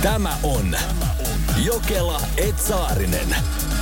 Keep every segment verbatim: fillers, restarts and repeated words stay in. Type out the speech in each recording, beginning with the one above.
Tämä on Jokela et Saarinen.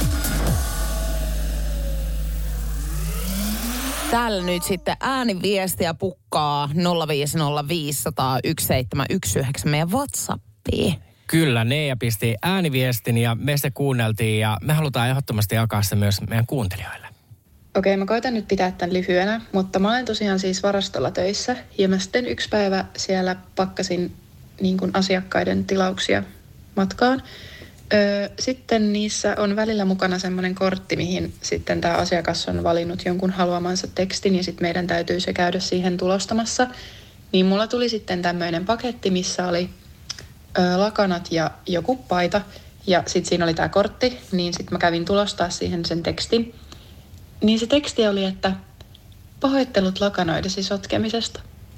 Täällä nyt sitten ääniviestiä pukkaa nolla viisi nolla viisi nolla nolla yksi seitsemän yksi yhdeksän meidän WhatsAppiin. Kyllä, Neija pisti ääniviestin ja me se kuunneltiin ja me halutaan ehdottomasti jakaa se myös meidän kuuntelijoille. Okei, mä koitan nyt pitää tämän lyhyenä, mutta mä olen tosiaan siis varastolla töissä ja mä sitten yksi päivä siellä pakkasin niin kuin asiakkaiden tilauksia matkaan. Öö, sitten niissä on välillä mukana semmoinen kortti, mihin sitten tämä asiakas on valinnut jonkun haluamansa tekstin ja sitten meidän täytyy se käydä siihen tulostamassa. Niin mulla tuli sitten tämmöinen paketti, missä oli öö, lakanat ja joku paita ja sitten siinä oli tämä kortti, niin sitten mä kävin tulostaa siihen sen tekstin. Niin se teksti oli, että pahoittelut lakanoidesi sotkemisesta.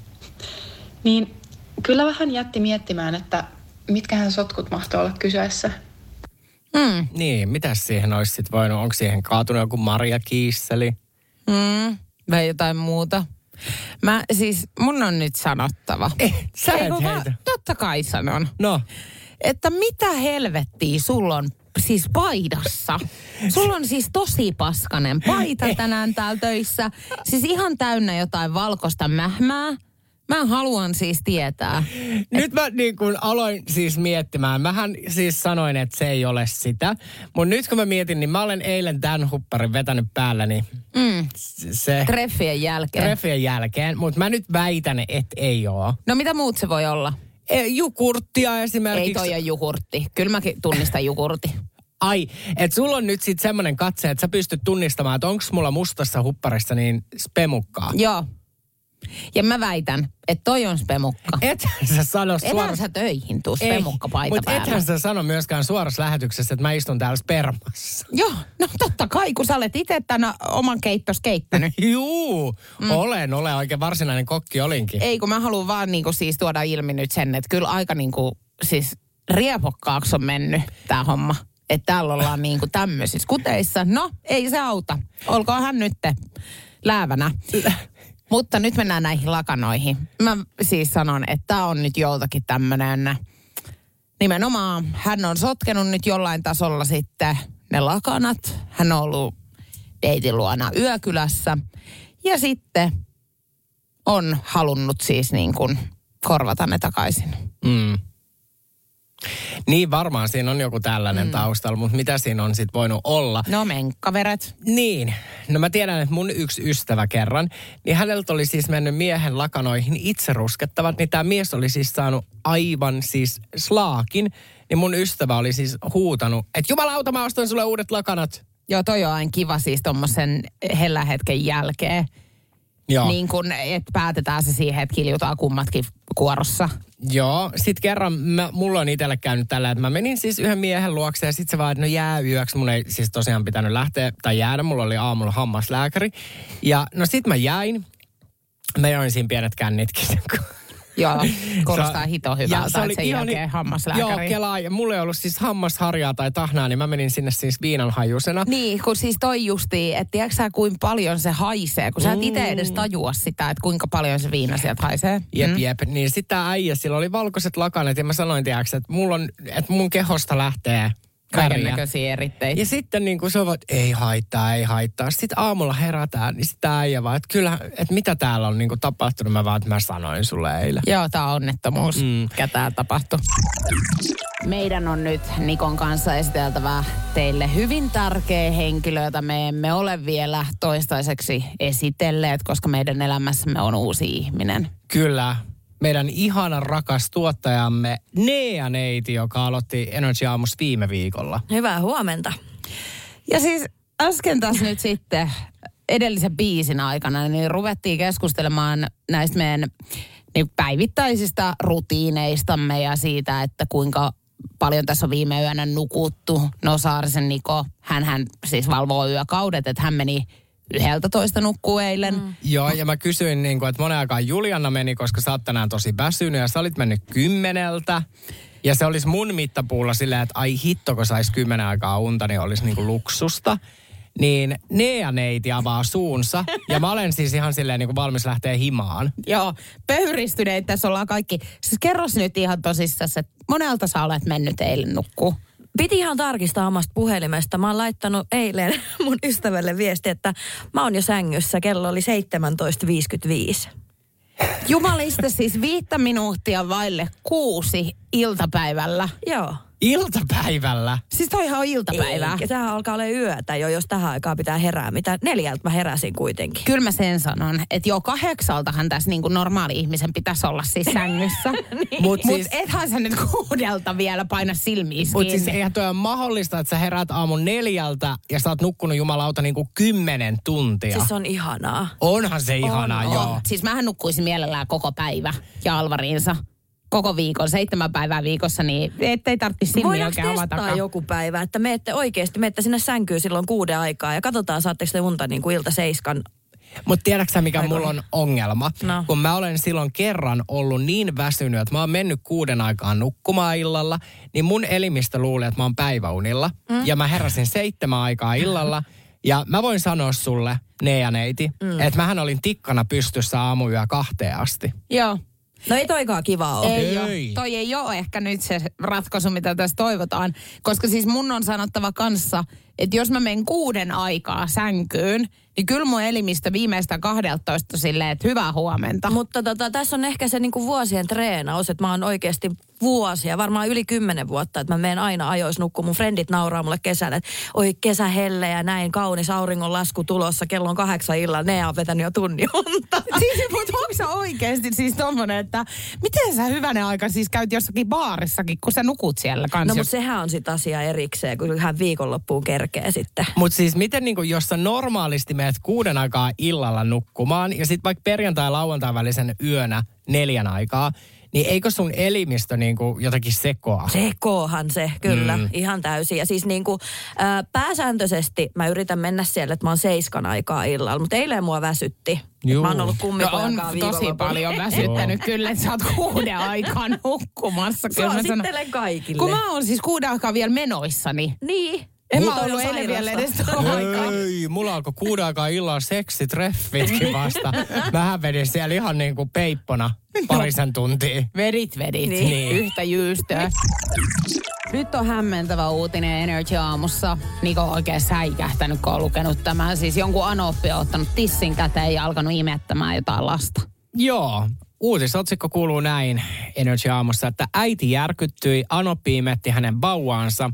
Niin kyllä vähän jätti miettimään, että mitkähän sotkut mahtoi olla kyseessä. Mm. Niin, mitäs siihen olisi sitten voinut? Onko siihen kaatunut joku marjakiisseli? Mm. Vai jotain muuta? Mä siis, mun on nyt sanottava. Eh, sä et Eiku, heitä. mä, totta kai sanon. No. Että mitä helvettiä sulla on siis paidassa? Sulla on siis tosi paskanen paita tänään täällä töissä. Siis ihan täynnä jotain valkoista mähmää. Mä haluan siis tietää. Nyt mä niin kun aloin siis miettimään. Mähän siis sanoin, että se ei ole sitä. Mutta nyt kun mä mietin, niin mä olen eilen tämän hupparin vetänyt päälläni. Mm. Se Treffien jälkeen. Treffien jälkeen. Mutta mä nyt väitän, että ei oo. No mitä muut se voi olla? E, jukurttia esimerkiksi. Ei toi ole jukurtti. Kyllä mäkin tunnistan jukurtti. Ai, että sulla on nyt sitten semmoinen katse, että sä pystyt tunnistamaan, että onko mulla mustassa hupparissa niin spemukkaa. Joo. Ja mä väitän, että toi on spemukka. Ethän sä sano Ethän suorassa... sä töihin tuu spemukkapaita Mutta päällä. ethän sä sano myöskään suorassa lähetyksessä, että mä istun täällä spermassa. Joo, no totta kai, kun sä olet itse tänä oman keittos keittänyt. Juu, mm. olen, olen oikein varsinainen kokki olinkin. Ei, kun mä haluan vaan niinku siis tuoda ilmi nyt sen, että kyllä aika niinku siis riepokkaaksi on mennyt tää homma. Että täällä ollaan niinku tämmöisissä kuteissa. No, ei se auta. Olkoonhan nyt läävänä. Mutta nyt mennään näihin lakanoihin. Mä siis sanon, että tää on nyt joltakin tämmönen, nimenomaan hän on sotkenut nyt jollain tasolla sitten ne lakanat. Hän on ollut deitin luona yökylässä ja sitten on halunnut siis niin kuin korvata ne takaisin. Mm. Niin varmaan siinä on joku tällainen mm. taustalla, mutta mitä siinä on sitten voinut olla? No menkkaveret. Niin. No mä tiedän, että mun yksi ystävä kerran, niin häneltä oli siis mennyt miehen lakanoihin itse ruskettavat, niin tämä mies oli siis saanut aivan siis slaakin, niin mun ystävä oli siis huutanut, että jumalauta mä ostan sulle uudet lakanat. Joo, toi on aina kiva siis tommosen hellä hetken jälkeen. Joo. Niin kun, että päätetään se siihen, että kiljutaan kummatkin kuorossa. Joo, sit kerran mä, mulla on itselle käynyt tällä, että mä menin siis yhden miehen luokse ja sit se vaan, että no jää yöksi. Mun ei siis tosiaan pitänyt lähteä tai jäädä, mulla oli aamulla hammaslääkäri. Ja no sit mä jäin, mä join siinä pienet kännitkin. Joo, kuulostaa hito hyvältä, se oli että sen ihan jälkeen hammaslääkäri. Joo, kelaa. Ja mulla ei ollut siis hammasharjaa tai tahnaa, niin mä menin sinne siis viinanhajusena. Niin, kun siis toi justiin, että tiedätkö sä kuinka paljon se haisee, kun sä et itse edes tajua sitä, että kuinka paljon se viina sieltä haisee. Jep, mm. jep. Niin sit tää äijä, sillä oli valkoiset lakanat ja mä sanoin, tiedätkö, että, mulla on, että mun kehosta lähtee kaikennäköisiä eritteitä. Ja sitten niin kuin se on, että ei haittaa, ei haittaa. Sitten aamulla herätään, niin sitten äijä vaan, että kyllä, että mitä täällä on niin kuin tapahtunut. Mä vaan, että mä sanoin sulle eilen. Joo, tää on onnettomuus. Mm. Mikä tää tapahtui. Meidän on nyt Nikon kanssa esiteltävä teille hyvin tärkeä henkilö, jota me emme ole vielä toistaiseksi esitelleet, koska meidän elämässämme on uusi ihminen. Kyllä. Meidän ihana rakas tuottajamme Neija Neiti, joka aloitti Energy Aamussa viime viikolla. Hyvää huomenta. Ja siis äsken tässä nyt sitten edellisen biisin aikana, niin ruvettiin keskustelemaan näistä meidän niin päivittäisistä rutiineistamme ja siitä, että kuinka paljon tässä on viime yönä nukuttu. No Saarisen Niko, hänhän siis valvoo yökaudet, että hän meni yhdeltä toista nukkuu eilen. Mm. Joo, ja mä kysyin, niin kuin, että monen aikaan Juliana meni, koska sä oot tänään tosi väsynyt ja sä olit mennyt kymmeneltä. Ja se olisi mun mittapuulla silleen, että ai hitto, kun sais kymmenen aikaa unta, niin olisi niin kuin luksusta. niin Nea-neiti avaa suunsa. Ja mä olen siis ihan silleen niin kuin valmis lähteä himaan. Joo, pöyristyneitä tässä ollaan kaikki. Siis kerros nyt ihan tosissaan, että monelta sä olet mennyt eilen nukkuu. Piti ihan tarkistaa omasta puhelimesta. Mä oon laittanut eilen mun ystävälle viesti, että mä oon jo sängyssä. Kello oli seitsemäntoista viisikymmentäviisi. Jumalista siis viittä minuuttia vaille kuusi iltapäivällä. Joo. Iltapäivällä? Siis toihan on iltapäivää. Eikä, tämähän alkaa olla yötä jo, jos tähän aikaan pitää herää. Mitä neljältä mä heräsin kuitenkin. Kyllä mä sen sanon, että jo kahdeksaltahan tässä niin kuin normaali ihmisen pitäisi olla siis sängyssä. niin. Mutta Mut siis, ethän sä nyt kuudelta vielä paina silmiä Mutta siis eihän tuo ole mahdollista, että sä heräät aamun neljältä ja sä oot nukkunut jumalauta niin kuin kymmenen tuntia. Siis on ihanaa. Onhan se ihanaa, on, joo. On. Siis mähän nukkuisin mielellään koko päivä ja Alvariinsa. Koko viikon, seitsemän päivää viikossa, niin ettei tarvitsisi silmiä oikein avata. Voidaanko testaa joku päivä, että menette oikeasti, menette sinne sänkyyn silloin kuuden aikaa ja katsotaan, saatteko te unta niin kuin ilta seiskan. Mutta tiedätkö sä, mikä aikoina. Mulla on ongelma? No. Kun mä olen silloin kerran ollut niin väsynyt, että mä oon mennyt kuuden aikaan nukkumaan illalla, niin mun elimistö luulee, että mä oon päiväunilla. Mm. Ja mä heräsin seitsemän aikaa illalla. Ja mä voin sanoa sulle, Nea-neiti, mm. että mähän olin tikkana pystyssä aamuyö kahteen asti. Joo. No ei toikaan kiva ole. Ei, ei. Ole. Toi ei ole ehkä nyt se ratkaisu, mitä tässä toivotaan. Koska siis mun on sanottava kanssa, että jos mä menen kuuden aikaa sänkyyn, niin kyllä mun elimistö viimeistä kahdeltoista silleen, että hyvää huomenta. Mutta tota, tässä on ehkä se niinku vuosien treenaus, että mä oon oikeasti vuosia, varmaan yli kymmenen vuotta, että mä menen aina ajoissa nukkuun. Mun frendit nauraa mulle kesällä, että oi kesä helle ja näin, kaunis auringon lasku tulossa, kello on kahdeksan illalla, ne on vetänyt jo tunnin unta. Siis, mutta onko sä oikeasti siis tommonen, että miten sä hyvänen aika siis käyt jossakin baarissakin, kun sä nukut siellä kanssa? No mutta sehän on sit asia erikseen, kun hän viikonloppuun kerkee sitten. Mutta siis miten niinku, jos sä normaalisti menet kuuden aikaa illalla nukkumaan ja sitten vaikka perjantai- ja lauantai välisen yönä neljän aikaa, niin eikö sun elimistö niinku jotakin sekoa? Sekoahan se, kyllä. Mm. Ihan täysin. Ja siis niinku ä, pääsääntöisesti mä yritän mennä siellä, että mä oon seiskan aikaa illalla. Mutta eilen mua väsytti. Mä oon ollut kummipojakaan no, on tosi paljon väsyttänyt kyllä, että sä oot kuuden aikaa nukkumassa. Suosittelen kaikille. Kun mä oon siis kuuden aikaa vielä menoissani. Niin. En mä ollut eilen vielä edes tuohon aikaan. Ei, mulla alkoi kuuden aikaa illalla seksitreffitkin vasta. Mähän vedin siellä ihan niin kuin peippona parisen tuntia. Vedit, vedit. Niin. Niin. Yhtä jyystöä. Nyt on hämmentävä uutinen Energy Aamussa. Niko on oikein säikähtänyt, kun on lukenut tämän. Siis jonkun anoppi on ottanut tissin käteen ja alkanut imettämään jotain lasta. Joo. Uutisotsikko kuuluu näin Energy Aamussa, että äiti järkyttyi, anoppi imetti hänen vauvaansa.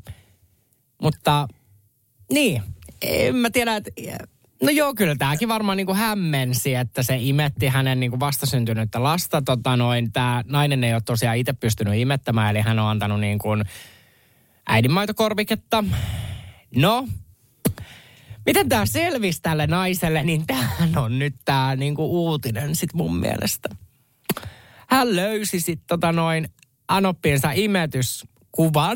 Mutta niin, en mä tiedä, että no joo, kyllä tämäkin varmaan niin kuin hämmensi, että se imetti hänen niin kuin vastasyntynyttä lasta. Tota noin, tämä nainen ei ole tosiaan itse pystynyt imettämään, eli hän on antanut niin kuin äidinmaitokorviketta. No, miten tämä selvisi tälle naiselle, niin tämähän on nyt tämä niin kuin uutinen sit mun mielestä. Hän löysi sitten tota noin anoppiensa imetyskuvan,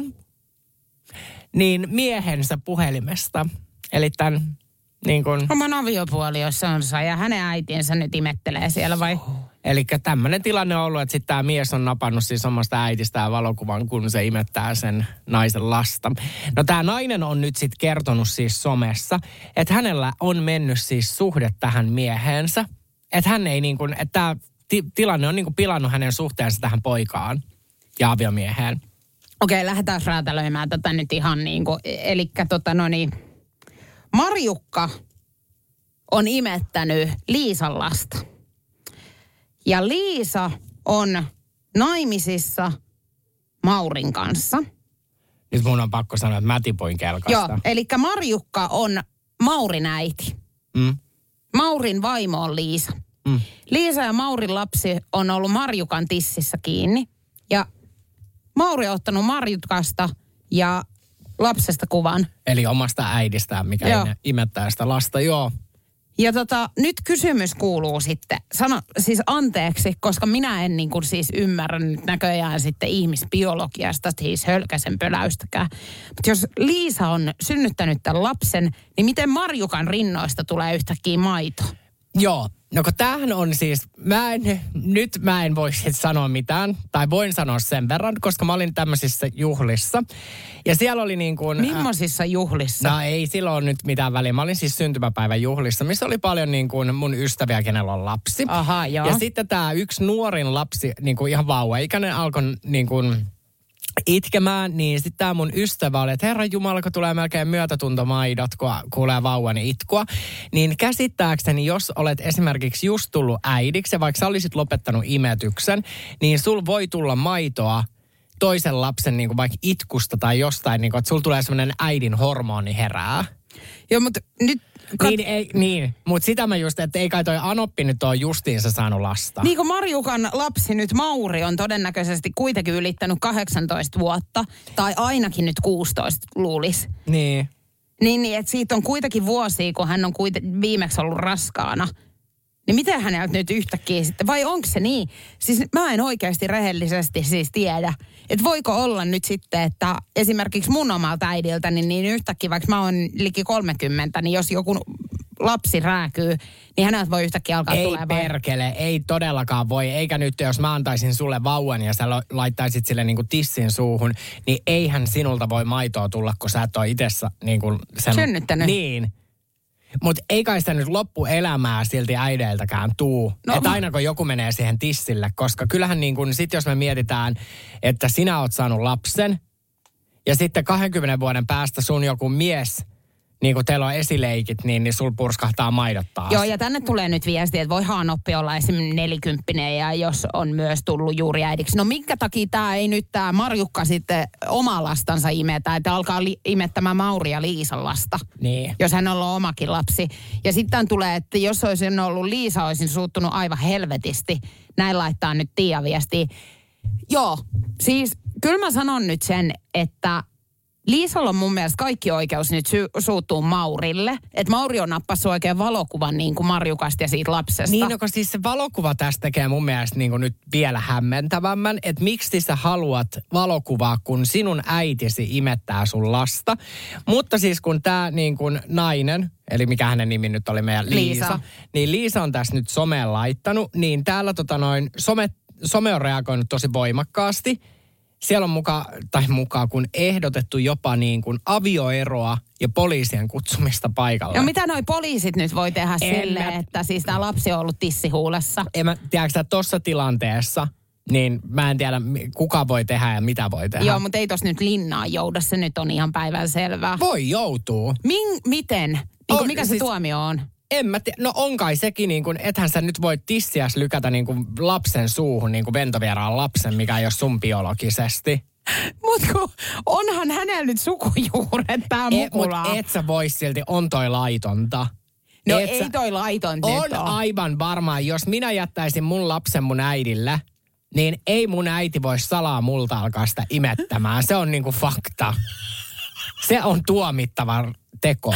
niin miehensä puhelimesta. Eli tämän niin kuin oman aviopuolionsa ja hänen äitiensä nyt imettelee siellä vai? Eli tämmöinen tilanne on ollut, että sitten tämä mies on napannut siis omasta äitistään valokuvan, kun se imettää sen naisen lasta. No tämä nainen on nyt sitten kertonut siis somessa, että hänellä on mennyt siis suhde tähän miehensä. Että hän ei niin kuin, että tämä ti- tilanne on niin kuin pilannut hänen suhteensa tähän poikaan ja aviomieheen. Okei, lähdetään räätälöimään tätä nyt ihan niin kuin, elikkä tota no niin, Marjukka on imettänyt Liisan lasta. Ja Liisa on naimisissa Maurin kanssa. Nyt mun on pakko sanoa, että mä tipoin kelkasta. Joo, eli Marjukka on Maurin äiti. Mm. Maurin vaimo on Liisa. Mm. Liisa ja Maurin lapsi on ollut Marjukan tississä kiinni. Ja Mauri on ottanut Marjukasta ja lapsesta kuvan. Eli omasta äidistään, mikä Joo. imettää sitä lasta, joo. Ja tota, nyt kysymys kuuluu sitten, sano siis anteeksi, koska minä en niin kuin siis ymmärrä nyt näköjään sitten ihmisbiologiasta, siis hölkäsen pöläystäkään. Mutta jos Liisa on synnyttänyt tämän lapsen, niin miten Marjukan rinnoista tulee yhtäkkiä maito? Joo, No kun tämähän on siis, mä en, nyt mä en voi sit sanoa mitään, tai voin sanoa sen verran, koska mä olin tämmöisissä juhlissa. Ja siellä oli niin kuin... Mimmoisissa juhlissa? No ei silloin ole nyt mitään väliä. Mä olin siis syntymäpäivän juhlissa, missä oli paljon niin kuin mun ystäviä, kenellä on lapsi. Aha, joo. Ja sitten tämä yksi nuorin lapsi, niin kuin ihan vauva-ikäinen, alkoi niin kuin itkemään, niin sitten tämä mun ystävä oli, että herran jumala, kun tulee melkein myötätuntomaidot, kun kuulee vauvani itkua. Niin käsittääkseni, jos olet esimerkiksi just tullut äidiksi, ja vaikka sä olisit lopettanut imetyksen, niin sul voi tulla maitoa toisen lapsen niin kuin vaikka itkusta tai jostain, niin kuin, että sulla tulee semmoinen äidin hormoni herää. Joo, mutta nyt... Kat... Niin, ei, niin. mutta sitä mä just, että ei kai toi Anoppi nyt ole justiinsa saanut lasta. Niin kuin Marjukan lapsi nyt, Mauri, on todennäköisesti kuitenkin ylittänyt kahdeksantoista vuotta, tai ainakin nyt kuusitoista luulisi. Niin. Niin, niin että siitä on kuitenkin vuosia, kun hän on kuiten, viimeksi ollut raskaana. Niin miten häneltä nyt yhtäkkiä sitten, vai onko se niin? Siis mä en oikeasti rehellisesti siis tiedä, että voiko olla nyt sitten, että esimerkiksi mun omalta äidiltäni, niin yhtäkkiä vaikka mä oon liki kolmekymmentä, niin jos joku lapsi rääkyy, niin häneltä voi yhtäkkiä alkaa ei tulemaan. Ei perkele, ei todellakaan voi. Eikä nyt, jos mä antaisin sulle vauvan ja sä laittaisit sille niinku tissin suuhun, niin eihän sinulta voi maitoa tulla, kun sä et ole itessä niinku sen... Synnyttänyt. Niin. Mutta ei kai sitä nyt loppuelämää silti äideiltäkään tuu. No, että aina kun joku menee siihen tissille, koska kyllähän niin kuin sit jos me mietitään, että sinä oot saanut lapsen ja sitten kahdenkymmenen vuoden päästä sun joku mies, niin kuin teillä on esileikit, niin, niin sul purskahtaa maidot taas. Joo, ja tänne tulee nyt viesti, että voi Haanoppi olla esimerkiksi nelikymppinen ja jos on myös tullut juuri äidiksi. No minkä takia tämä ei nyt tämä Marjukka sitten omaa lastansa imetä, että alkaa li- imettämään Mauri ja Liisan lasta. Niin. Jos hän on ollut omakin lapsi. Ja sitten tulee, että jos olisin ollut Liisa, olisin suuttunut aivan helvetisti. Näin laittaa nyt Tiia viestiä. Joo, siis kyllä mä sanon nyt sen, että Liisalla on mun mielestä kaikki oikeus nyt sy- suuttuu Maurille. Että Mauri on nappassut oikein valokuvan niin kuin Marjukasta ja siitä lapsesta. Niin, no, siis se valokuva tästä tekee mun mielestä niin kuin nyt vielä hämmentävämmän. Että miksi sä haluat valokuvaa, kun sinun äitisi imettää sun lasta. Mutta siis kun tää niin kuin nainen, eli mikä hänen nimi nyt oli meidän Liisa. Liisa. Niin Liisa on tässä nyt someen laittanut. Niin täällä tota noin, some, some on reagoinut tosi voimakkaasti. Siellä on mukaan, tai mukaan kun ehdotettu jopa niin kuin avioeroa ja poliisien kutsumista paikalle. No mitä noi poliisit nyt voi tehdä en silleen, mä... että siis tämä lapsi on ollut tissihuulessa? En mä, tiedätkö sä, tuossa tilanteessa, niin mä en tiedä kuka voi tehdä ja mitä voi tehdä. Joo, mutta ei tossa nyt linnaa jouda, se nyt on ihan päivän selvää. Voi joutuu. Min, miten? Niin on, mikä se siis... tuomio on? En mä tiedä. No on kai sekin niin kuin, ethän sä nyt voi tissiäs lykätä niin kuin lapsen suuhun, niin kuin ventovieraan lapsen, mikä ei ole sun biologisesti. Mutta onhan hänellä nyt sukujuuret tää Mukula. Mutta et sä voi silti, on toi laitonta. No et ei sä, toi laiton on nyt on. aivan varmaan, jos minä jättäisin mun lapsen mun äidille, niin ei mun äiti voi salaa multa alkaa sitä imettämään. Se on niinku fakta. Se on tuomittava teko.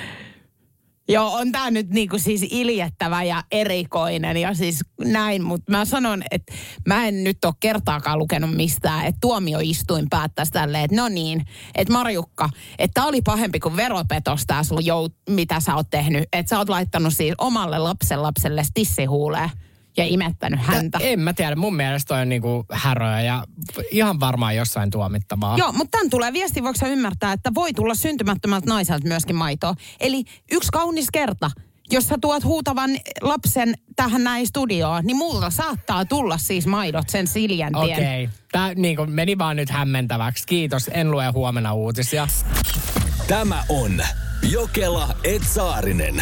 Joo, on tää nyt niinku siis iljettävä ja erikoinen ja siis näin, mutta mä sanon, että mä en nyt ole kertaakaan lukenut mistään, että tuomioistuin päättäisi tälleen, että no niin, että Marjukka, että tää oli pahempi kuin veropetos tää sun jout, mitä sä oot tehnyt, että sä oot laittanut siis omalle lapsen lapselle tissihuuleen ja imettänyt häntä. En mä tiedä, mun mielestä toi on niinku häröä ja ihan varmaan jossain tuomittavaa. Joo, mutta tämän tulee viesti, voiko sä ymmärtää, että voi tulla syntymättömältä naiselta myöskin maitoa. Eli yksi kaunis kerta, jos sä tuot huutavan lapsen tähän näin studioon, niin multa saattaa tulla siis maidot sen Siljäntien. Okei, okay. Tää niinku meni vaan nyt hämmentäväksi. Kiitos, en lue huomenna uutisia. Tämä on Jokela et Saarinen.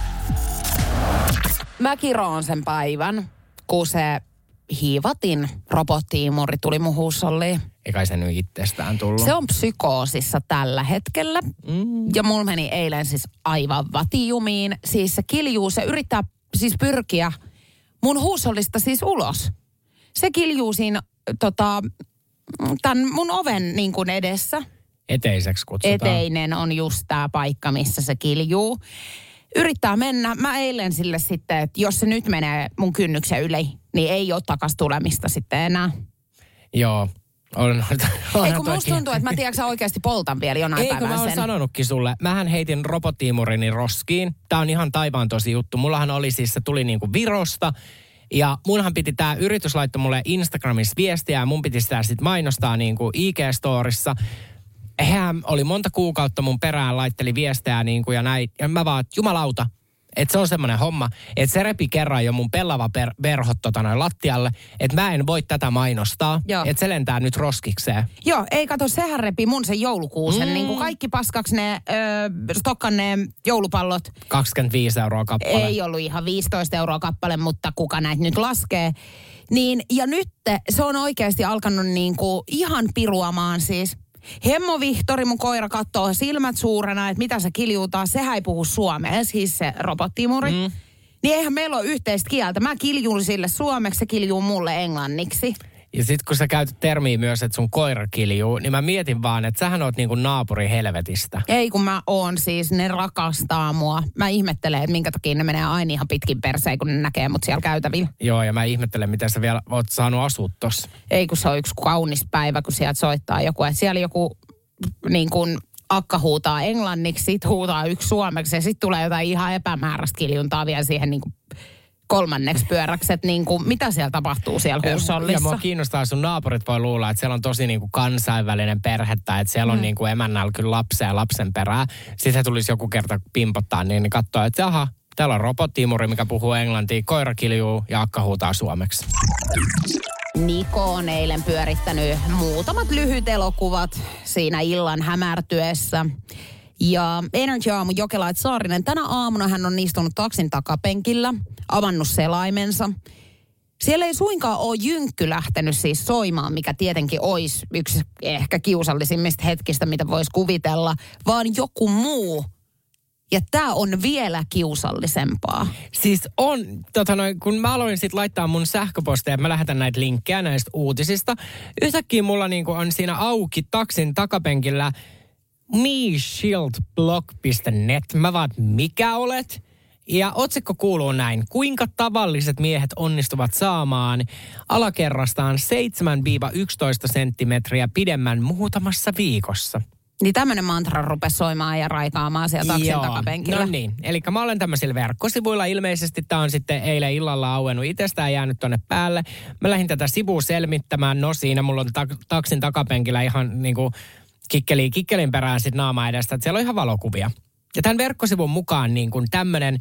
Mä kiroon sen päivän, kun se hiivatin robottiimuri tuli mun huusholliin. Eikä se nyt itsestään tullut. Se on psykoosissa tällä hetkellä. Mm. Ja mulla meni eilen siis aivan vatijumiin. Siis se kiljuu, se yrittää siis pyrkiä mun huushollista siis ulos. Se kiljuu siinä tota, tämän mun oven niin kuin edessä. Eteiseksi kutsutaan. Eteinen on just tää paikka, missä se kiljuu. Yrittää mennä. Mä eilen sille sitten, että jos se nyt menee mun kynnyksen yli, niin ei ole takas tulemista sitten enää. Joo. On, on, Ei kun musta tuntuu, että mä tiedätkö, oikeasti poltan vielä jonain Ei, päivänä kun mä oon sen. sanonutkin sulle. Mähän heitin robottiimurini roskiin. Tää on ihan taivaan tosi juttu. Mullahan oli siis, se tuli niinku Virosta. Ja munhan piti tää yritys laittaa mulle Instagramissa viestiä ja mun piti sitä sit mainostaa niinku I G-storissa. Hän oli monta kuukautta mun perään, laitteli viestejä niinku ja näin. Ja mä vaan, jumalauta. Että se on semmoinen homma, että se repi kerran jo mun pellava per, verhot tota noin lattialle, että mä en voi tätä mainostaa, että se lentää nyt roskikseen. Joo, ei kato, sehän repi mun sen joulukuusen, mm. niin kuin kaikki paskaksi ne ö, stokkan ne joulupallot. kaksikymmentäviisi euroa kappale. Ei ollut ihan viisitoista euroa kappale, mutta kuka näitä nyt laskee. Niin, ja nyt se on oikeasti alkanut niin kuin ihan piruamaan siis. Hemmo Vihtori, mun koira, katsoo silmät suurena, että mitä se kiljuutaa. Sehän ei puhu suomea, siis se robottimuri. Mm. Niin eihän meillä ole yhteistä kieltä. Mä kiljun sille suomeksi, se kiljuu mulle englanniksi. Ja sit kun sä käytät termiä myös, että sun koira kiljuu, niin mä mietin vaan, että sähän oot niinku naapuri helvetistä. Ei kun mä oon siis, ne rakastaa mua. Mä ihmettelen, että minkä takia ne menee aina ihan pitkin perseen, kun ne näkee mut siellä käytävillä. Joo, ja mä ihmettelen, miten sä vielä oot saanut asua tossa. Ei kun se on yksi kaunis päivä, kun sieltä soittaa joku, että siellä joku niin kuin akka huutaa englanniksi, sit huutaa yksi suomeksi ja sit tulee jotain ihan epämääräistä kiljuntaa vielä siihen niin kuin kolmanneksi pyöräksi, että niin kuin, mitä siellä tapahtuu siellä huushollissa. Ja mua kiinnostaa, sun naapurit voi luulla, että siellä on tosi niin kuin kansainvälinen perhettä, että siellä on mm. niin kuin emännällä kyllä lapsia ja lapsen perää. Sitten he tulisi joku kerta pimpottaa, niin ne katsoo, että aha, täällä on robottiimuri, mikä puhuu englantia, koira kiljuu ja akka huutaa suomeksi. Niko on eilen pyörittänyt muutamat lyhyt elokuvat siinä illan hämärtyessä. Ja Energy Aamu Jokela et Saarinen, tänä aamuna hän on istunut taksin takapenkillä, avannut selaimensa. Siellä ei suinkaan ole jynkky lähtenyt siis soimaan, mikä tietenkin olisi yksi ehkä kiusallisimmista hetkistä, mitä voisi kuvitella, vaan joku muu. Ja tämä on vielä kiusallisempaa. Siis on, tota noin, kun mä aloin sit laittaa mun sähköposteja, mä lähetän näitä linkkejä näistä uutisista. Yhtäkkiä mulla niinku on siinä auki taksin takapenkillä me shield blog piste net. Mä vaan, mikä olet? Ja otsikko kuuluu näin. Kuinka tavalliset miehet onnistuvat saamaan alakerrastaan seitsemän yksitoista senttimetriä pidemmän muutamassa viikossa? Niin tämmöinen mantra rupesi soimaan ja raikaamaan siellä taksin Joo, takapenkillä. No niin, eli mä olen tämmöisillä verkkosivuilla. Ilmeisesti tää on sitten eilen illalla auennut itsestään jäänyt tonne päälle. Mä lähdin tätä sivua selmittämään. No siinä mulla on ta- taksin takapenkillä ihan niinku kikkeliin, kikkelin perään sit naama edestä. Että siellä on ihan valokuvia. Ja tämän verkkosivun mukaan niin kuin tämmönen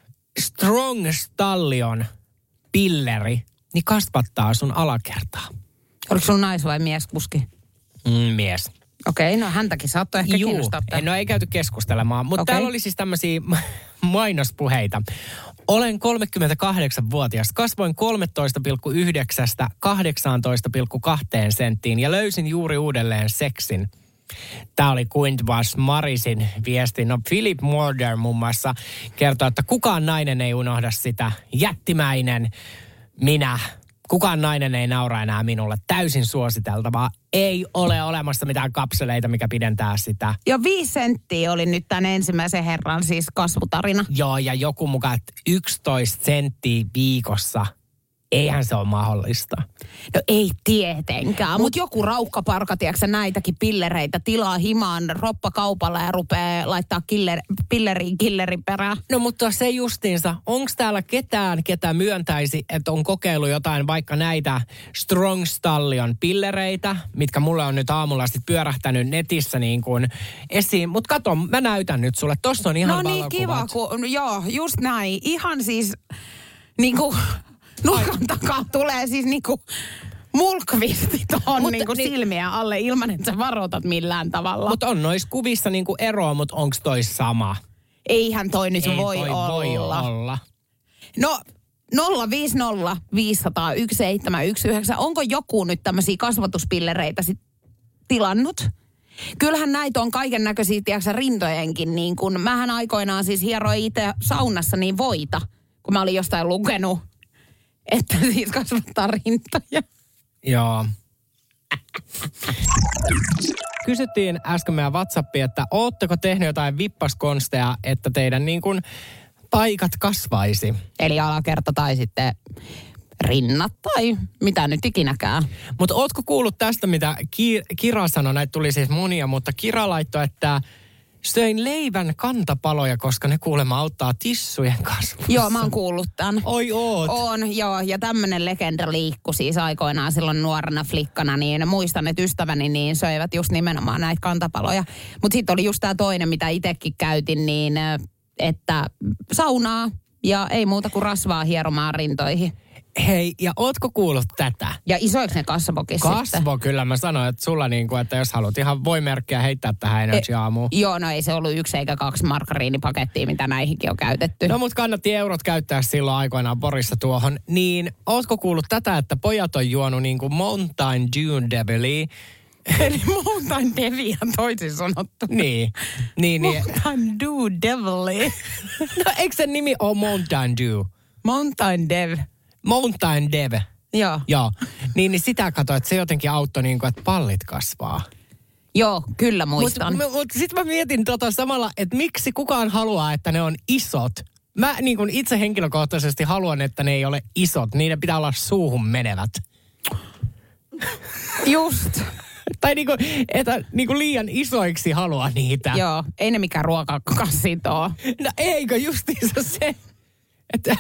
Strong Stallion pilleri, niin kasvattaa sun alakertaa. Oliko sun nais- vai mieskuski? Mm, mies. Okei, okay, no häntäkin saattoi ehkä Juu, kiinnostaa. no ei käyty keskustelemaan, mutta okay. Täällä oli siis tämmöisiä mainospuheita. Olen kolmekymmentäkahdeksanvuotias, kasvoin kolmetoista pilkku yhdeksän kahdeksantoista pilkku kaksi senttiin ja löysin juuri uudelleen seksin. Tämä oli Quintwas Marisin viesti. No Philip Morder muun muassa kertoo, että kukaan nainen ei unohda sitä. Jättimäinen minä. Kukaan nainen ei naura enää minulle. Täysin suositeltavaa. Ei ole olemassa mitään kapseleita, mikä pidentää sitä. Jo viisi senttiä oli nyt tämän ensimmäisen herran siis kasvutarina. Joo, ja joku mukaan, että yksitoista senttiä viikossa. Eihän se ole mahdollista. No ei tietenkään, mutta Mut joku raukkaparka, tiedätkö näitäkin pillereitä tilaa himaan roppakaupalla ja rupeaa laittaa killer, pilleriin killerin perään. No mutta se justiinsa, onko täällä ketään, ketä myöntäisi, että on kokeillut jotain vaikka näitä Strong Stallion pillereitä, mitkä mulle on nyt aamulla sitten pyörähtänyt netissä niin kuin esiin. Mutta kato, mä näytän nyt sulle, tossa on ihan valokuvat. No niin kiva, kun, joo, just näin. Ihan siis niinku nurkan takaa tulee siis niinku mulkvisti tuohon niinku niin, silmiä alle ilman, että sä varoitat millään tavalla. Mutta on noissa kuvissa niinku eroa, mutta onko toi sama? Eihän toi nyt Ei voi toi olla. voi olla. No nolla viisi nolla viisi nolla nolla yksi seitsemän yksi yhdeksän. Onko joku nyt tämmöisiä kasvatuspillereitä sit tilannut? Kyllähän näitä on kaiken näköisiä, tiedätkö, rintojenkin. Niin kun, mähän aikoinaan siis hieroin itse saunassa niin voita, kun mä olin jostain lukenut, että siis kasvattaa rintoja. Joo. Kysyttiin äsken meidän WhatsAppiin, että ootteko tehnyt jotain vippaskonsteja, että teidän niin kuin paikat kasvaisi? Eli alakerta tai sitten rinnat tai mitä nyt ikinäkään. Mutta ootko kuullut tästä, mitä Ki- Kira sanoi? Näitä tuli siis monia, mutta Kira laittoi, että söin leivän kantapaloja, koska ne kuulemma auttaa tissujen kasvussa. Joo, mä oon kuullut tämän. Oi oot. On, joo. Ja tämmönen legenda liikkui siis aikoinaan silloin nuorena flikkana, niin muistan, että ystäväni niin söivät just nimenomaan näitä kantapaloja. Mutta sitten oli just tämä toinen, mitä itsekin käytin, niin että saunaa ja ei muuta kuin rasvaa hieromaan rintoihin. Hei, ja ootko kuullut tätä? Ja isoiksi ne kasvokin sitten. Kasvo kyllä, mä sanoin, että sulla niinku, että jos haluat ihan voimerkkiä heittää tähän Energy Aamuun. E, joo, no ei se ollut yksi eikä kaksi margariinipakettia, mitä näihinkin on käytetty. No mut kannatti eurot käyttää silloin aikoinaan Porissa tuohon. Niin, ootko kuullut tätä, että pojat on juonut niinku Mountain Dew Devilia? Eli Mountain Deviä toisin sanottu. Niin. niin, niin. Mountain Dew Devilia. No eikö sen nimi ole Mountain Dew? Mountain Dev. Mountain Dew. Joo. Joo. Niin, niin sitä katsoin, että se jotenkin auttoi niin kuin, että pallit kasvaa. Joo, kyllä muistan. Mutta mut, sitten mä mietin tota samalla, että miksi kukaan haluaa, että ne on isot. Mä niin kuin itse henkilökohtaisesti haluan, että ne ei ole isot. Niiden pitää olla suuhun menevät. Just. Tai niinku, että niinku liian isoiksi halua niitä. Joo, ei ne mikään ruokakassit oo. No eikö justiinsa se, että...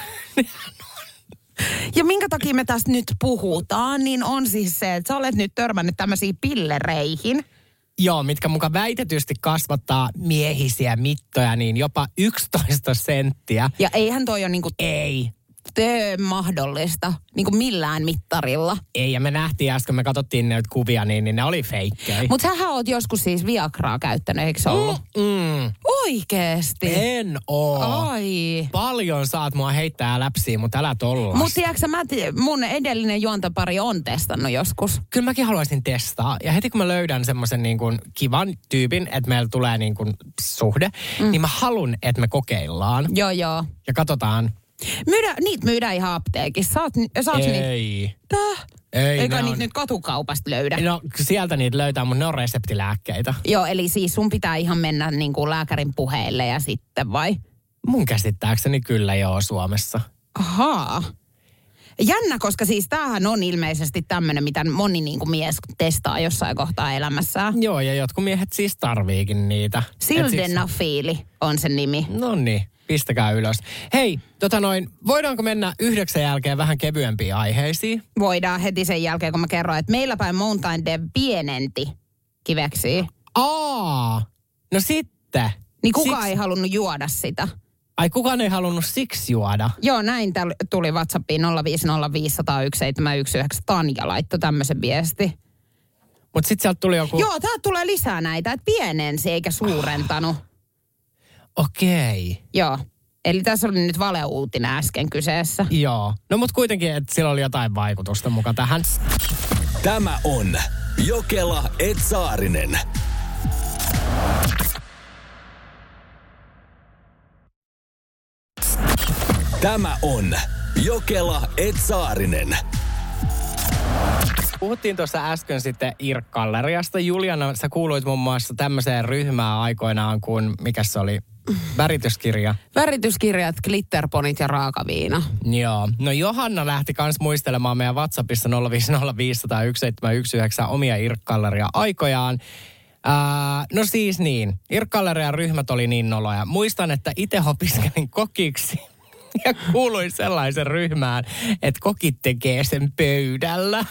Ja minkä takia me tästä nyt puhutaan, niin on siis se, että sä olet nyt törmännyt tämmöisiin pillereihin. Joo, mitkä muka väitetysti kasvattaa miehisiä mittoja, niin jopa yksitoista senttiä. Ja eihän toi ole niinku... Ei. Tee mahdollista, niin kuin millään mittarilla. Ei, ja me nähtiin äsken, me katsottiin näitä kuvia, niin, niin ne oli feikkejä. Mutta sähän oot joskus siis Viagraa käyttänyt, eikö se ollut? Mm, mm. Oikeesti? En oo. Ai. Paljon saat mua heittää läpsiä, mutta älä tollas. Mutta tiedätkö mä, mun edellinen juontopari on testannut joskus. Kyllä mäkin haluaisin testaa. Ja heti kun mä löydän semmoisen niin kuin kivan tyypin, että meillä tulee niin kuin suhde, mm. niin mä haluan, että me kokeillaan. Joo, joo. Ja katsotaan. Myydä, niitä myydään ihan apteekissa. Saat, saat Ei. Niitä, Täh? Ei. Eikä niitä on... nyt katukaupasta löydä. No sieltä niitä löytää, mutta ne on reseptilääkkeitä. Joo, eli siis sun pitää ihan mennä niin kuin lääkärin puheille ja sitten vai? Mun käsittääkseni kyllä joo Suomessa. Ahaa. Jännä, koska siis tämähän on ilmeisesti tämmöinen, mitä moni niin kuin mies testaa jossain kohtaa elämässään. Joo, ja jotkut miehet siis tarviikin niitä. Sildenafili siis... on sen nimi. No niin, pistäkää ylös. Hei, tota noin, voidaanko mennä yhdeksän jälkeen vähän kevyempiin aiheisiin? Voidaan heti sen jälkeen, kun mä kerroin, että meillä päin Mountain Dew pienenti kiveksiä. Aa, no sitten. Niin kukaan Siksi... ei halunnut juoda sitä. Ai kukaan ei halunnut siksi juoda? Joo, näin täl, tuli WhatsAppiin nolla viisi nolla viisi nolla nolla yksi seitsemän yksi yhdeksän. Tanja laittoi tämmöisen viesti. Mut sit sieltä tuli joku... Joo, tää tulee lisää näitä, että pienensi eikä suurentanut. Okei. Okay. Joo, eli tässä oli nyt valeuutinen äsken kyseessä. Joo, no mut kuitenkin, että sillä oli jotain vaikutusta mukaan tähän. Tämä on Jokela et Saarinen. Tämä on Jokela et Saarinen. Puhuttiin tuossa äsken sitten Irk-galleriasta. Juliana, sä kuuluit muun muassa tämmöiseen ryhmään aikoinaan kuin, mikä se oli, värityskirja. Värityskirjat, glitterponit ja raakaviina. Joo. No Johanna lähti kans muistelemaan meidän WhatsAppissa nolla viisi nolla viisi nolla yksi seitsemän yksi yhdeksän omia Irk-galleria aikojaan. Ää, no siis niin, Irk-gallerian ryhmät oli niin noloja. Muistan, että itse opiskelin kokiksi. Ja kuuluin sellaisen ryhmään, että kokit tekee sen pöydällä.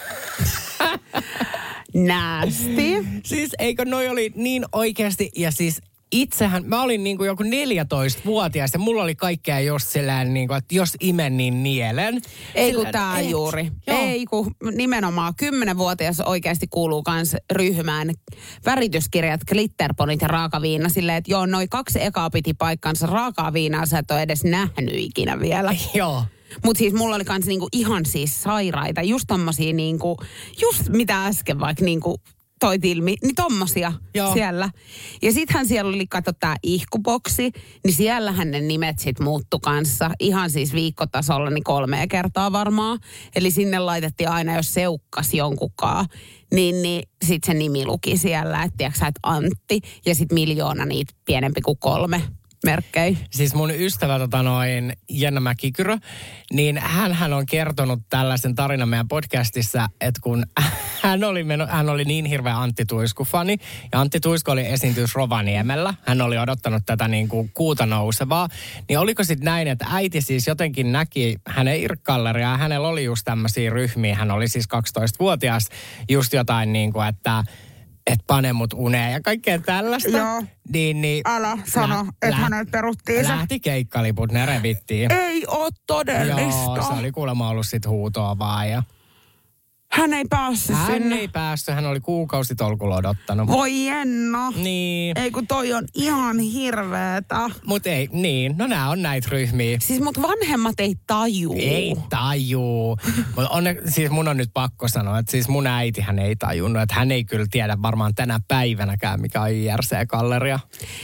Nasty. Siis eikö noi oli niin oikeasti, ja siis itsehän, mä olin niin kuin joku neljätoistavuotias ja mulla oli kaikkea just sellainen, niin kuin, että jos imen, niin nielen. Ei kun tää et. juuri. Joo. Ei kun nimenomaan kymmenvuotias oikeasti kuuluu kans ryhmään. Värityskirjat, glitterponit ja raakaviina. Silleen, että joo, noi kaksi ekaa piti paikkansa. Raakaa viinaa sä et ole edes nähnyt ikinä vielä. Joo. Mut siis mulla oli kans niinku ihan siis sairaita. Just tommosia niinku, just mitä äsken vaikka niinku toit ilmi, niin tommosia Joo. siellä. Ja sittenhän siellä oli, kato tää ihkuboksi, niin siellähän ne nimet sit muuttu kanssa. Ihan siis viikkotasolla niin kolmea kertaa varmaan. Eli sinne laitettiin aina, jos seukkas jonkunkaan, niin, niin sit se nimi luki siellä, että tiiäksä, että Antti. Ja sit miljoona niitä pienempi kuin kolme. merkkejä. Siis mun ystävä tota noin, Jenna Mäkikyrö, niin hänhän on kertonut tällaisen tarinan meidän podcastissa, että kun hän oli, meno, hän oli niin hirveä Antti Tuisku-fani, ja Antti Tuisku oli esiintys Rovaniemellä, hän oli odottanut tätä niin kuin kuuta nousevaa, niin oliko sitten näin, että äiti siis jotenkin näki hänen irkkalleriaan, hänellä oli just tämmöisiä ryhmiä, hän oli siis kaksitoistavuotias, just jotain niin kuin, että että pane mut uneen ja kaikkea tällaista. Joo. Niin, niin, Älä sano, lä- että lä- häneltä peruttiin se. Lähti keikkaliput, ne revittiin. Ei oo todellista. Joo, se oli kuulemma ollut sit huutoa vaan. Ja Hän ei päässyt hän sinne. ei päässyt, hän oli kuukausitolkulla odottanut. Voi Jenna. Niin, Ei kun toi on ihan hirveetä. mut ei, niin, no nää on näitä ryhmiä. Siis mut vanhemmat ei tajuu. Ei tajuu. Mut onne, siis mun on nyt pakko sanoa, että siis mun äitihän ei tajunnut, että hän ei kyllä tiedä varmaan tänä päivänäkään, mikä on I R C-galleria.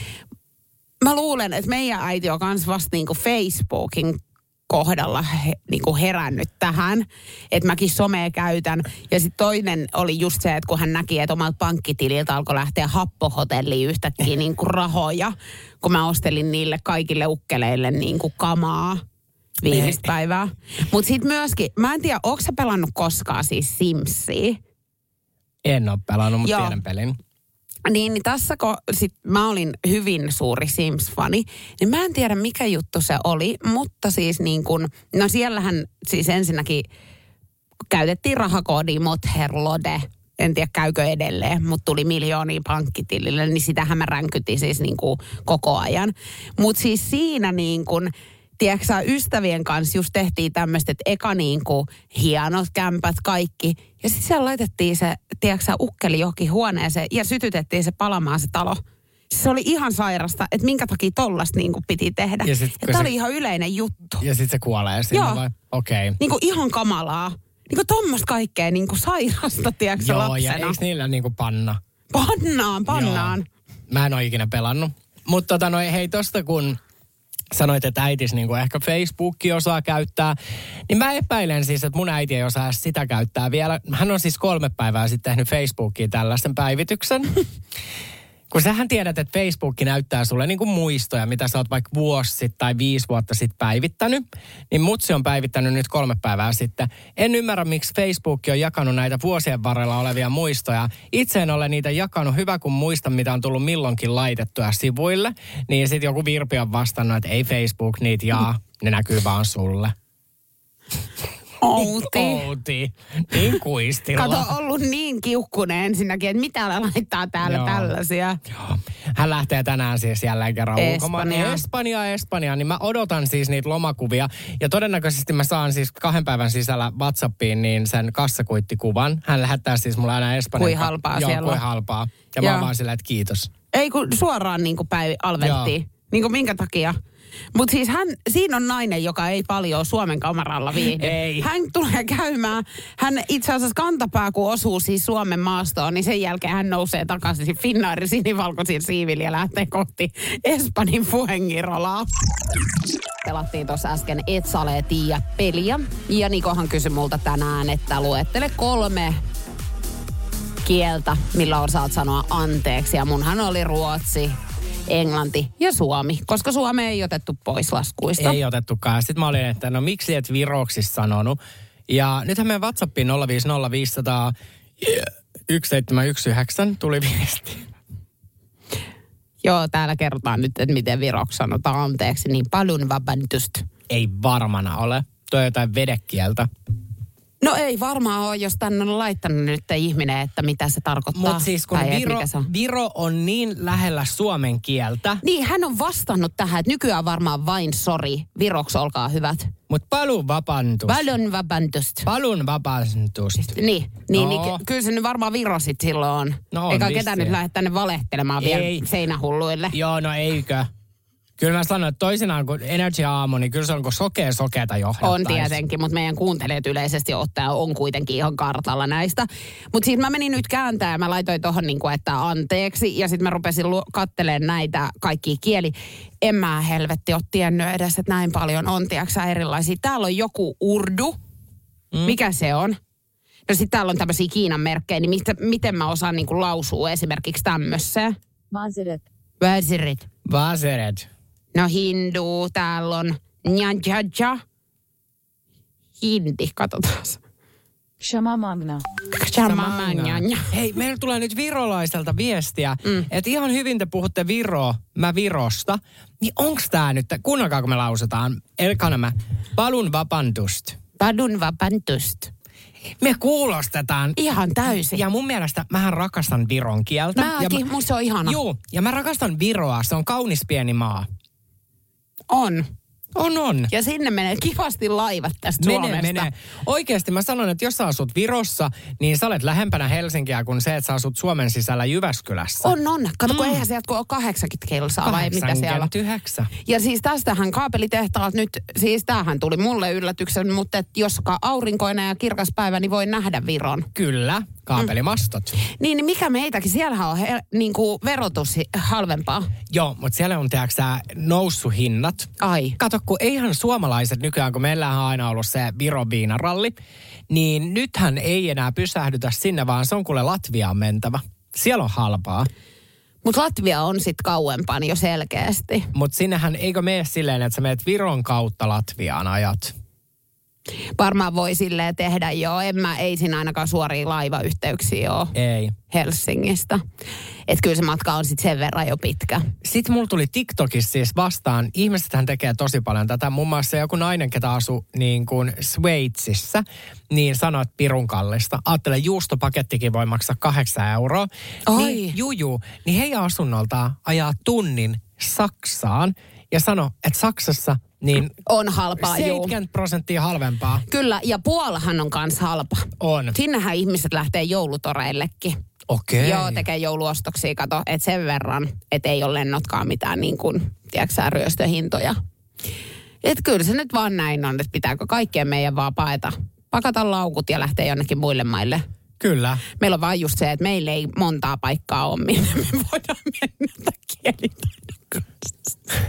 Mä luulen, että meidän äiti on kans vasta niinku Facebookin kohdalla he, niinku herännyt tähän, että mäkin somea käytän. Ja sitten toinen oli just se, että kun hän näki, että omalta pankkitililtä alkoi lähteä happohotelliin yhtäkkiä niinku rahoja, kun mä ostelin niille kaikille ukkeleille niinku kamaa viimeistä päivää. Mutta sitten myöskin, mä en tiedä, ootko sä pelannut koskaan siis Simsia? En ole pelannut, mutta Joo. tiedän pelin. Niin, niin tässä kun sit mä olin hyvin suuri Sims-fani, niin mä en tiedä mikä juttu se oli, mutta siis niin kun, no siellähän siis ensinnäkin käytettiin rahakoodia Motherlode, en tiedä käykö edelleen, mutta tuli miljoonia pankkitilille, niin sitähän mä ränkytin siis niin kuin koko ajan. Mutta siis siinä niin kuin, tiedätkö sä, ystävien kanssa just tehtiin tämmöistä, että eka niin kuin hienot kämpät kaikki. Ja sitten siellä laitettiin se, tiedätkö sä, ukkeli johonkin huoneeseen ja sytytettiin se palamaan se talo. Se oli ihan sairasta, että minkä takia tollasta niin kuin piti tehdä. Ja sit, ja tämä se- oli ihan yleinen juttu. Ja sitten se kuolee sinne Joo. vai? Okei. Okay. Niin kuin ihan kamalaa. Niin kuin tommoista kaikkea niin kuin sairasta, tiedätkö sä, Joo, lapsena. ja eikö niillä niinku panna? Pannaan, pannaan. Joo. Mä en ole ikinä pelannut. Mutta tota noi, hei tosta kun sanoit, että äitis niinku ehkä Facebookia osaa käyttää, niin mä epäilen siis, että mun äiti ei osaa sitä käyttää vielä. Hän on siis kolme päivää sitten tehnyt Facebookiin tällaisen päivityksen. Kun sähän tiedät, että Facebook näyttää sulle niinku muistoja, mitä sä oot vaikka vuosi sitten tai viisi vuotta sitten päivittänyt, niin mutsi on päivittänyt nyt kolme päivää sitten. En ymmärrä, miksi Facebook on jakanut näitä vuosien varrella olevia muistoja. Itse en ole niitä jakanut. Hyvä, kun muistan, mitä on tullut milloinkin laitettua sivuille. Niin sitten joku Virpi on vastannut, että ei Facebook niitä jaa, ne näkyy vaan sulle. Outi. Outi. Niin kuistilla. Kato, ollut niin kiukkunen ensinnäkin, että mitä ne laittaa täällä Joo. tällaisia. Joo. Hän lähtee tänään siis jälleen kerran ulkomaan. Espanja. Espanja, Espanja. Niin mä odotan siis niitä lomakuvia. Ja todennäköisesti mä saan siis kahden päivän sisällä WhatsAppiin niin sen kassakuittikuvan. Hän lähettää siis mulle aina Espanjan. Kui halpaa Joo, siellä on. kui halpaa. Ja Joo. mä oon vaan silleen, että kiitos. Ei kun suoraan niin kuin päivi alveltiin. Niin kuin minkä takia? Mutta siis hän, siinä on nainen, joka ei paljon Suomen kamaralla viihdy. Ei. Hän tulee käymään, hän itse asiassa kantapää kun osuu siis Suomen maastoon, niin sen jälkeen hän nousee takaisin Finnairin sinivalkoisin siivillä ja lähtee kohti Espanjan Fuengirolaa. Pelattiin tuossa äsken Et sale tiiä peliä. Ja Nikohan kysyi multa tänään, että luettele kolme kieltä, millä osaat sanoa anteeksi. Ja munhan oli ruotsi, englanti ja suomi, koska Suomi ei otettu pois laskuista. Ei otettukaan. Sitten mä olin, että no miksi et viroksi sanonut. Ja nythän meidän WhatsAppiin nolla viisi nolla viisi nolla nolla yksi seitsemän yksi yhdeksän tuli viesti. Joo, täällä kerrotaan nyt, että miten viroksi sanotaan anteeksi, niin paljon vabantusta. Ei varmana ole. Tuo on jotain vedekieltä. No ei varmaan ole, jos tänne on laittanut nyt ihminen, että mitä se tarkoittaa. Mutta siis kun tai et Viro, mikä se on. Viro on niin lähellä suomen kieltä, Niin, hän on vastannut tähän, että nykyään varmaan vain sori. Viroksi, olkaa hyvät. mutta palun vapantus. Paljon vabantusta. Palun vapantus. Niin, niin, No. niin ky- kyllä se nyt varmaan Viro sit silloin on. No on Eikä vissiin. ketään nyt lähde tänne valehtelemaan vielä Ei. seinähulluille. Joo, no eikö. Kyllä mä sanon, että toisinaan kun Energy Aamu, niin kyllä se on kun sokea sokeata johdattais. On tietenkin, mutta meidän kuuntelijat yleisesti ottaa on kuitenkin ihan kartalla näistä. Mutta siis mä menin nyt kääntää ja mä laitoin tuohon niinku, että anteeksi. Ja sitten mä rupesin lu- kattelemaan näitä kaikkia kieli. En mä helvetti ole tiennyt edes, että näin paljon on, tiiäksä, erilaisia. Täällä on joku urdu. Mm. Mikä se on? No sitten täällä on tämmöisiä Kiinan merkkejä, niin mistä, miten mä osaan niinku lausua esimerkiksi tämmössä? Mazeret. Väsirit. Vasered. No hindu, täällä on nja-ja-ja. Hindi, katsotaan. Shamamagna. Shamamagna. Hei, meillä tulee nyt virolaiselta viestiä, mm. että ihan hyvin te puhutte Viroa, mä Virosta. Niin onks tää nyt, kuunnelkaa kun me lausutaan, elkana palun vapantust. Padun vapantust. Me kuulostetaan. Ihan täysin. Ja mun mielestä mähän rakastan Viron kieltä. Mäkin, ja mä, musta se on ihana. Juu, ja mä rakastan Viroa, se on kaunis pieni maa. On. On, on. Ja sinne menee kivasti laivat tästä Menee, Suomesta. menee. Oikeasti mä sanon, että jos sä asut Virossa, niin sä olet lähempänä Helsinkiä kuin se, että sä asut Suomen sisällä Jyväskylässä. On, on. Kato, kun Mm. eihän sieltä kun ole kahdeksankymmentä kilsaa vai mitä siellä on. kahdeksankymmentäyhdeksän. Ja siis tästähän kaapelitehtaat nyt, siis tämähän tuli mulle yllätyksen, mutta et jos aurinkoinen ja kirkas päivä, niin voi nähdä Viron. Kyllä, kaapelimastot. Mm. Niin, niin mikä meitäkin, siellähän on he, niin kuin verotus halvempaa. Joo, mutta siellä on, tiedätkö sä, noussut hinnat. Ai. Kato, kun eihän suomalaiset nykyään, kun meillähän on aina ollut se Viron viinaralli, niin nythän ei enää pysähdytä sinne, vaan se on kuule Latviaan mentävä. Siellä on halpaa. Mutta Latvia on sitten kauempaa jo selkeästi. Mutta sinnehän eikö mene silleen, että sä menet Viron kautta Latviaan ajat? Varmaan voi silleen tehdä joo. En mä, ei siinä ainakaan suoria laivayhteyksiä ole Ei. Helsingistä. Että kyllä se matka on sitten sen verran jo pitkä. Sitten mulla tuli TikTokissa siis vastaan, ihmisethän tekee tosi paljon tätä. Muun muassa joku nainen, ketä asuu niin kuin Sveitsissä, niin sanoi, että pirun kallista. Ajattele, juustopakettikin voi maksaa kahdeksan euroa. Ai. Niin, juju, niin heidän asunnoltaan ajaa tunnin Saksaan ja sano, että Saksassa niin On halpaa, juu. seitsemänkymmentä prosenttia halvempaa. Kyllä, ja Puolahan on kans halpa. On. Sinnehän ihmiset lähtee joulutoreillekin. Okei. Joo, tekee jouluostoksia, kato, että sen verran, että ei ole lennotkaan mitään niin kuin, tiedätkö sä, ryöstöhintoja. Että kyllä se nyt vaan näin on, että pitääkö kaikkien meidän vaan paeta, pakata laukut ja lähteä jonnekin muille maille. Kyllä. Meillä on vaan just se, että meillä ei montaa paikkaa ole, minne me voidaan mennä kielitaidon kanssa.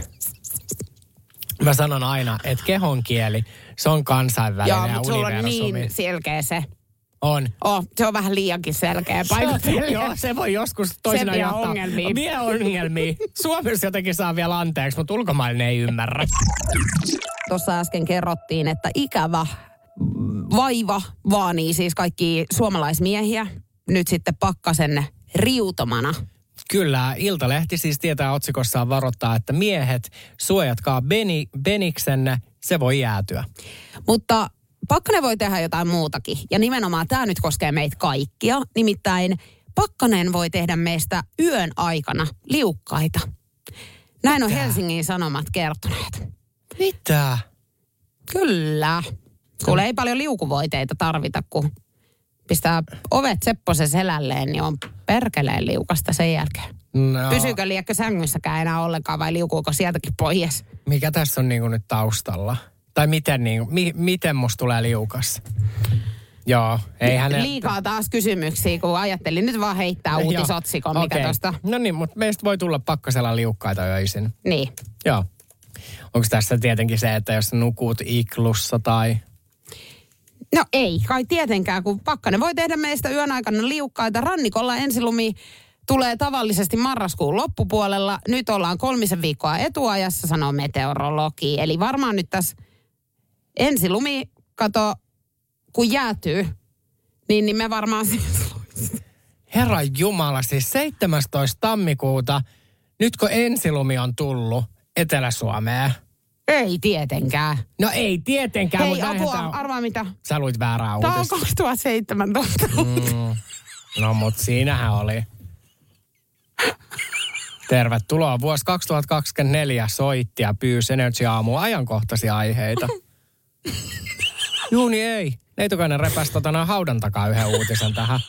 Mä sanon aina, että kehon kieli, se on kansainvälinen Joo, ja mutta sulla on universumi. niin selkeä se. On. Oh, se on vähän liiankin selkeä paikka. Joo, se voi joskus toisinaan vie johtaa. ongelmiin. Vie ongelmia. Suomessa jotenkin saa vielä anteeksi, mutta ulkomailla ne ei ymmärrä. Tuossa äsken kerrottiin, että ikävä vaiva vaanii siis kaikki suomalaismiehiä. Nyt sitten Pakkasen riutomana. Kyllä, Iltalehti siis tietää otsikossaan varoittaa, että miehet, suojatkaa Beni, Beniksenne, se voi jäätyä. Mutta Pakkanen voi tehdä jotain muutakin. Ja nimenomaan tämä nyt koskee meitä kaikkia. Nimittäin Pakkanen voi tehdä meistä yön aikana liukkaita. Näin on Mitä? Helsingin Sanomat kertoneet. Mitä? Kyllä. Kuule, ei paljon liukuvoiteita tarvita, kun pistää ovet Sepposen selälleen, niin on perkeleen liukasta sen jälkeen. No, Pysyykö liekö sängyssäkään enää ollenkaan vai liukuuko sieltäkin pois? mikä tässä on niinku nyt taustalla? Tai miten, niinku, mi, miten musta tulee liukas? Joo, ei hänen... Liikaa taas kysymyksiä, kun ajattelin nyt vaan heittää uutisotsikon, Joo, mikä okei. tosta. No niin, mutta meistä voi tulla Pakkasella liukkaita öisin. Niin. Joo. Onko tässä tietenkin se, että jos nukut iklussa tai... No ei, kai tietenkään, kun Pakkanen voi tehdä meistä yön aikana liukkaita. Rannikolla ensilumi tulee tavallisesti marraskuun loppupuolella. Nyt ollaan kolmisen viikkoa etuajassa, sanoo meteorologi. Eli varmaan nyt tässä ensilumi, kato, kun jäätyy, niin, niin me varmaan siis... Herra Jumala, siis seitsemästoista tammikuuta, nyt kun ensilumi on tullut Etelä-Suomeen. Ei tietenkään. No ei tietenkään, Hei, mutta näinhän apua, tää on. arvaa mitä. Sä luit väärää Tämä on uutista. kaksituhattaseitsemäntoista. Mm. No mut siinähän oli. Tervetuloa. Vuosi kaksituhattakaksikymmentäneljä soitti ja pyysi Energy Aamuun ajankohtaisia aiheita. Juuni ei. Neitokainen repäsi tota noin haudan takaa yhden uutisen tähän.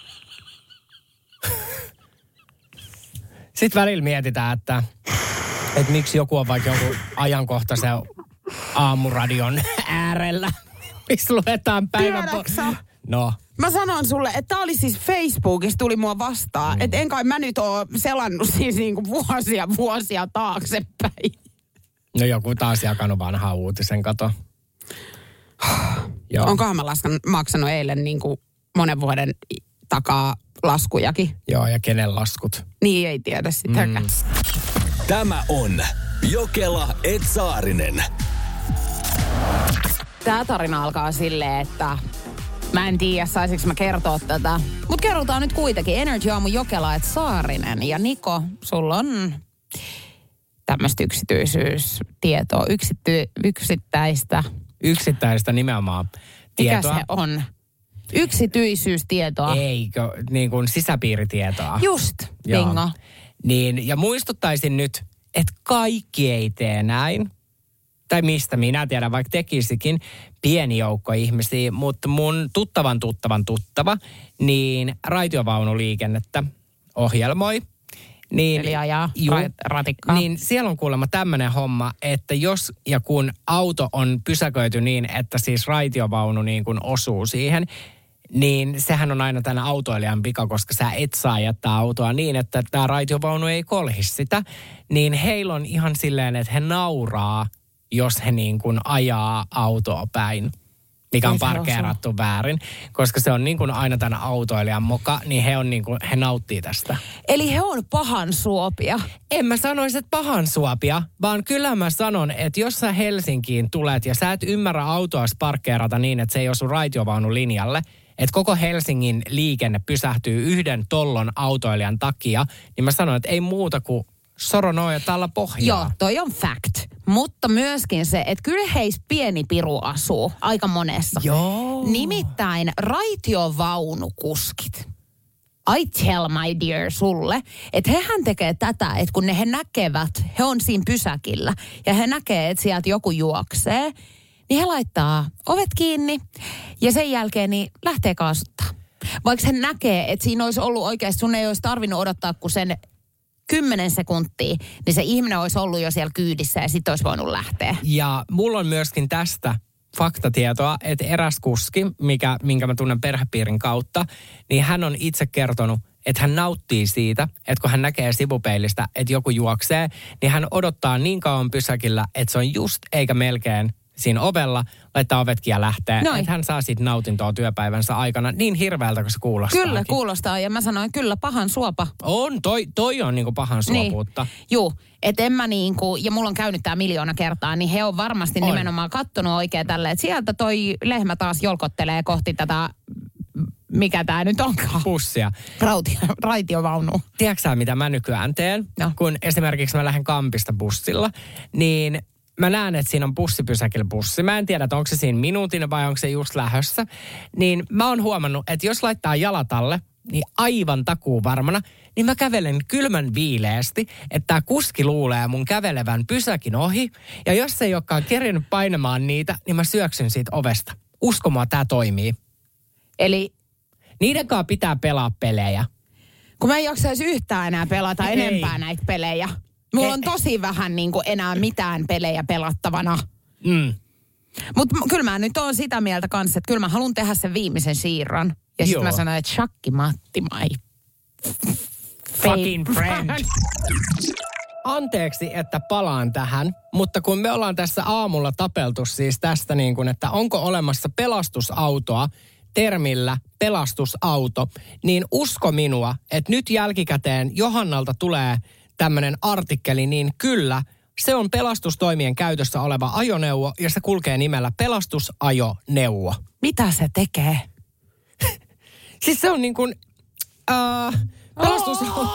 Sitten välillä mietitään, että, että miksi joku on vaikka jonkun ajankohtaisen aamuradion äärellä, missä luetaan päivän... Tiedätkö sä? No. Mä sanon sulle, että tää oli siis Facebookissa tuli mua vastaan. Mm. Että en kai mä nyt oo selannut siis niinku vuosia vuosia taaksepäin. No joku taas jakanut vanhaa uutisen, kato. Joo. Onkohan mä laskan, maksanut eilen niinku monen vuoden takaa laskujakin? Joo, ja kenen laskut? Niin ei tiedä sitäkään. Mm. Tämä on Jokela et Saarinen. Tää tarina alkaa silleen, että mä en tiedä, saisinko mä kertoa tätä. Mut kerrotaan nyt kuitenkin. Energy Aamu Jokela et Saarinen. Ja Niko, sulla on tämmöistä yksityisyystietoa, yksity, yksittäistä. Yksittäistä nimenomaan tietoa. Mikä se on? Yksityisyystietoa. Eikö, niin kuin sisäpiiritietoa. Just, bingo. Niin, ja muistuttaisin nyt, että kaikki ei tee näin. Tai mistä minä tiedän, vaikka tekisikin pieni joukko ihmisiä, mutta mun tuttavan tuttavan tuttava, niin raitiovaunuliikennettä ohjelmoi. Niin, Eli ajaa juu, ratikkaa. Niin siellä on kuulemma tämmöinen homma, että jos ja kun auto on pysäköity niin, että siis raitiovaunu niin kuin osuu siihen, niin sehän on aina tänä autoilijan vika, koska sä et saa jättää autoa niin, että tämä raitiovaunu ei kolhi sitä. Niin heillä on ihan silleen, että he nauraa, jos he niin kuin ajaa autoa päin, mikä on parkeerattu väärin. Koska se on niin kuin aina tämän autoilijan moka, niin he, on niin kuin, he nauttii tästä. Eli he on pahan suopia. En mä sanoisi, että pahan suopia, vaan kyllä mä sanon, että jos sä Helsinkiin tulet ja sä et ymmärrä autoa parkkeerata niin, että se ei osu raitiovaunun linjalle, että koko Helsingin liikenne pysähtyy yhden tollon autoilijan takia, niin mä sanon, että ei muuta kuin soronoja tällä pohjaa. Joo, toi on fact. Mutta myöskin se, että kyllä heis pieni piru asuu aika monessa. Joo. Nimittäin raitiovaunukuskit. I tell my dear sulle, että hehän tekee tätä, että kun ne he näkevät, he on siinä pysäkillä ja he näkee, että sieltä joku juoksee, niin he laittaa ovet kiinni ja sen jälkeen niin lähtee kaasuttaa. Vaikka he näkee, että siinä olisi ollut oikeasti, sun ei olisi tarvinnut odottaa kuin sen kymmenen sekuntia, niin se ihminen olisi ollut jo siellä kyydissä ja sitten olisi voinut lähteä. Ja mulla on myöskin tästä faktatietoa, että eräs kuski, mikä, minkä mä tunnen perhepiirin kautta, niin hän on itse kertonut, että hän nauttii siitä, että kun hän näkee sivupeilistä, että joku juoksee, niin hän odottaa niin kauan pysäkillä, että se on just eikä melkein siinä ovella, laittaa ovetkin ja lähtee. Noin. Että hän saa siitä nautintoa työpäivänsä aikana niin hirveältä, kun se kuulostaa. Kyllä, kuulostaa. Ja mä sanoin, kyllä pahan suopa. On, toi, toi on niinku pahan suopuutta. Niin. Juu, että en mä niinku, ja mulla on käynyt tää miljoona kertaa, niin he on varmasti on. nimenomaan kattonut oikein tälle, että sieltä toi lehmä taas jolkottelee kohti tätä, mikä tää nyt onkaan? Bussia. Rautio, raitiovaunu. Tiedätkö sä, mitä mä nykyään teen? No. Kun esimerkiksi mä lähden Kampista bussilla, niin mä näen, että siinä on bussipysäkillä bussi. Mä en tiedä, että onko se siinä minuutin vai onko se just lähössä. Niin mä oon huomannut, että jos laittaa jalat alle, niin aivan takuu varmana, niin mä kävelen kylmän viileästi, että tää kuski luulee mun kävelevän pysäkin ohi. Ja jos ei olekaan kerinyt painamaan niitä, niin mä syöksyn siitä ovesta. Usko mua, tää toimii. Eli niidenkaan pitää pelaa pelejä. Kun mä en jaksaisi yhtään enää pelata ei. enempää näitä pelejä. Mulla on tosi vähän niin kuin enää mitään pelejä pelattavana. Mm. Mutta kyllä mä nyt oon sitä mieltä kanssa, että kyllä mä haluan tehdä sen viimeisen siirron. Ja sitten mä sanoin, että Shakki Matti, my fucking friend. Anteeksi, että palaan tähän, mutta kun me ollaan tässä aamulla tapeltu siis tästä niin kuin, että onko olemassa pelastusautoa termillä pelastusauto, niin usko minua, että nyt jälkikäteen Johannalta tulee tämmöinen artikkeli, niin kyllä, se on pelastustoimien käytössä oleva ajoneuvo ja se kulkee nimellä pelastusajoneuvo. Mitä se tekee? Siis se on niin kuin, äh, pelastus...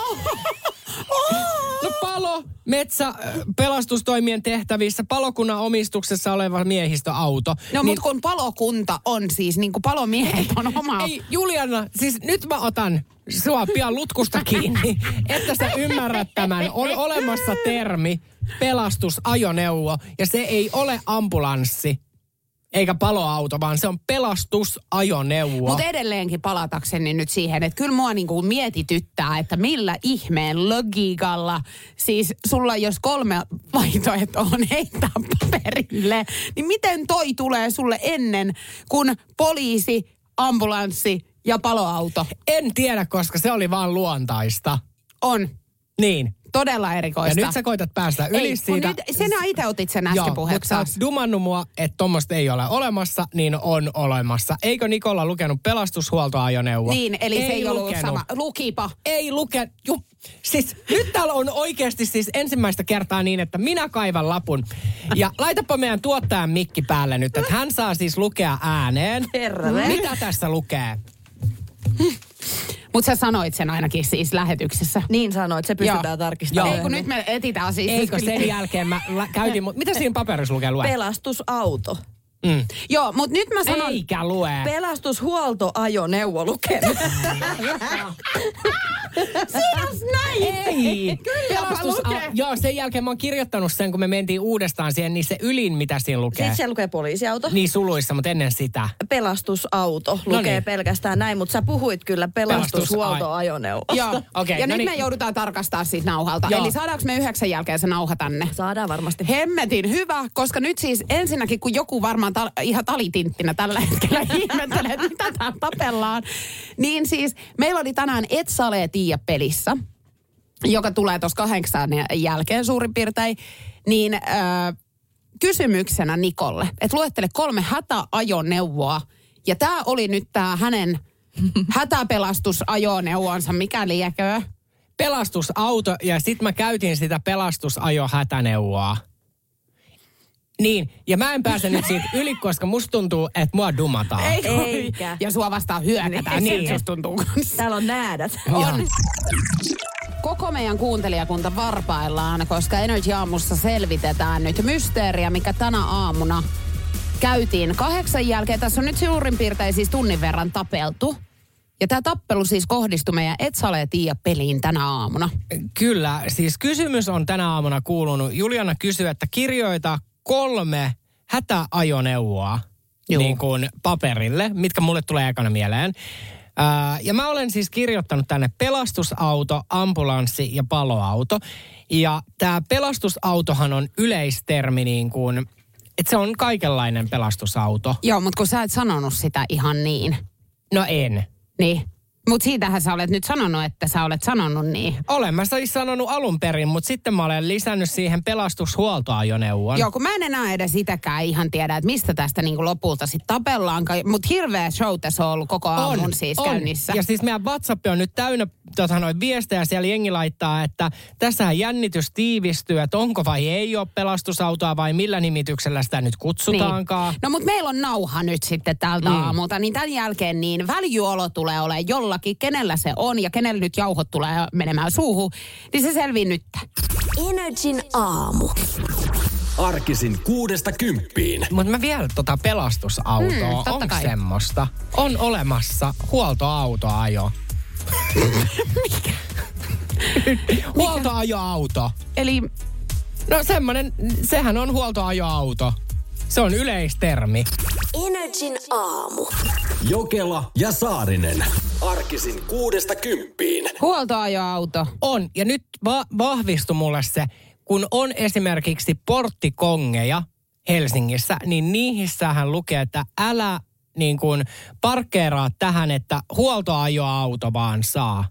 No palo, metsä, pelastustoimien tehtävissä, palokunnan omistuksessa oleva miehistöauto. No niin, mutta kun palokunta on siis, niin kuin palomiehet on oma... Ei, Juliana, siis nyt mä otan sua pian lutkusta kiinni, että sä ymmärrät tämän. On olemassa termi pelastusajoneuvo ja se ei ole ambulanssi. Eikä paloauto, vaan se on pelastusajoneuvo. Mutta edelleenkin palatakseni nyt siihen, että kyllä mua niinku mietityttää, että millä ihmeen logiikalla, siis sulla jos kolme vaihtoehtoa on heittää paperille, niin miten toi tulee sulle ennen kuin poliisi, ambulanssi ja paloauto? En tiedä, koska se oli vaan luontaista. On. Niin. Todella erikoista. Ja nyt sä koitat päästä yli ei, siitä. Nyt, sinä itse otit sen äsken Joo, puheeksi. mutta sä oot dumannut mua, että tommoista ei ole olemassa, niin on olemassa. Eikö Nikola lukenut pelastushuoltoajoneuvoa? Niin, eli ei se ei ollut lukenut. sama. Lukipa. Ei luke. Ju, siis nyt täällä on oikeasti siis ensimmäistä kertaa niin, että minä kaivan lapun. Ja laitapa meidän tuottajan mikki päälle nyt, että hän saa siis lukea ääneen. Terve. Mitä tässä lukee? Mutta sä sanoit sen ainakin siis lähetyksessä. Niin sanoit, se pystytään Joo. tarkistamaan. Ei, kun nyt me etitään siis. Eikö siis sen kyllä- jälkeen mä la- käytin, mut mitä siinä paperissa lukee lue? Pelastusauto. Mm. Joo, mutta nyt mä sanon... Eikä lue. Pelastushuoltoajoneuvo lukee. näin! Ei. Kylläpä Pelastus, lukee. joo, sen jälkeen mä oon kirjoittanut sen, kun me mentiin uudestaan siihen, niin se ylin, mitä siinä lukee. Sitten siellä lukee poliisiauto. Niin suluissa, mutta ennen sitä. Pelastusauto lukee Noniin. pelkästään näin, mutta sä puhuit kyllä pelastushuoltoajoneuvosta. Joo, Okei, ja no nyt niin. me joudutaan tarkastaa siis nauhalta. Joo. Eli saadaanko me yhdeksän jälkeen se nauha tänne? Saadaan varmasti. Hemmetin hyvä, koska nyt siis ensinnäkin, kun joku varmaan ta- ihan talitinttinä tällä hetkellä ihmettelee, että mitä täällä tapellaan, niin siis meillä oli tänään Et sä ole Tiia pelissä, joka tulee tuossa kahdeksan jälkeen suurin piirtein, niin äh, kysymyksenä Nikolle, että luettele kolme hätäajoneuvoa, ja tämä oli nyt tämä hänen hätäpelastusajoneuvonsa, mikä lieköö. Pelastusauto, ja sit mä käytin sitä pelastusajohätäneuvoa. Niin, ja mä en pääse nyt siitä yli, koska musta tuntuu, että mua dumataan. Ei, Eikä. Ja sua vastaan hyökätään, niin susta tuntuu kanssa. Täällä on näädät. On. Koko meidän kuuntelijakunta varpaillaan, koska Energy Aamussa selvitetään nyt mysteeriä, mikä tänä aamuna käytiin kahdeksan jälkeen. Tässä on nyt suurin piirtein siis tunnin verran tapeltu. Ja tämä tappelu siis kohdistui meidän Et sä ole Tiia peliin tänä aamuna. Kyllä, siis kysymys on tänä aamuna kuulunut. Juliana kysyy, että kirjoita kolme hätäajoneuvoa Juu. niin kuin paperille, mitkä mulle tulee ekana mieleen. Ää, ja mä olen siis kirjoittanut tänne pelastusauto, ambulanssi ja paloauto. Ja tämä pelastusautohan on yleistermi niin kuin, että se on kaikenlainen pelastusauto. Joo, mutta kun sä et sanonut sitä ihan niin. No en. Niin. Mutta siitähän sä olet nyt sanonut, että sä olet sanonut niin. Olen mä siis sanonut alun perin, mutta sitten mä olen lisännyt siihen pelastushuoltoajoneuvon. Joo, kun mä en enää edes itäkään ihan tiedä, että mistä tästä niinku lopulta sitten tapellaan. Mutta hirveä show tässä on ollut koko aamun siis on. käynnissä. Ja siis meidän WhatsApp on nyt täynnä tota, noin viestejä. Siellä jengi laittaa, että tässähän jännitys tiivistyy, että onko vai ei ole pelastusautoa vai millä nimityksellä sitä nyt kutsutaankaan. Niin. No mutta meillä on nauha nyt sitten tältä mm. aamulta, niin tämän jälkeen niin väljyolo tulee olemaan jollakin, kenellä se on ja kenellä nyt jauhot tulee menemään suuhun, niin se selvii nyt. Energin aamu. Arkisin kuudesta kymppiin. Mutta mä vielä tota pelastusautoa, Mm, mm, totta onko kai. semmoista? On olemassa huoltoautoajo. Mikä? Huoltoajoauto. Eli No semmonen, sehän on huoltoajoauto. Se on yleistermi. Energin aamu. Jokela ja Saarinen. Arkisin kuudesta kymppiin. huoltoajoauto. On, ja nyt va- vahvistui mulle se, kun on esimerkiksi porttikongeja Helsingissä, niin niihissähän lukee, että älä niin kuin parkkeeraa tähän, että huoltoajoauto vaan saa.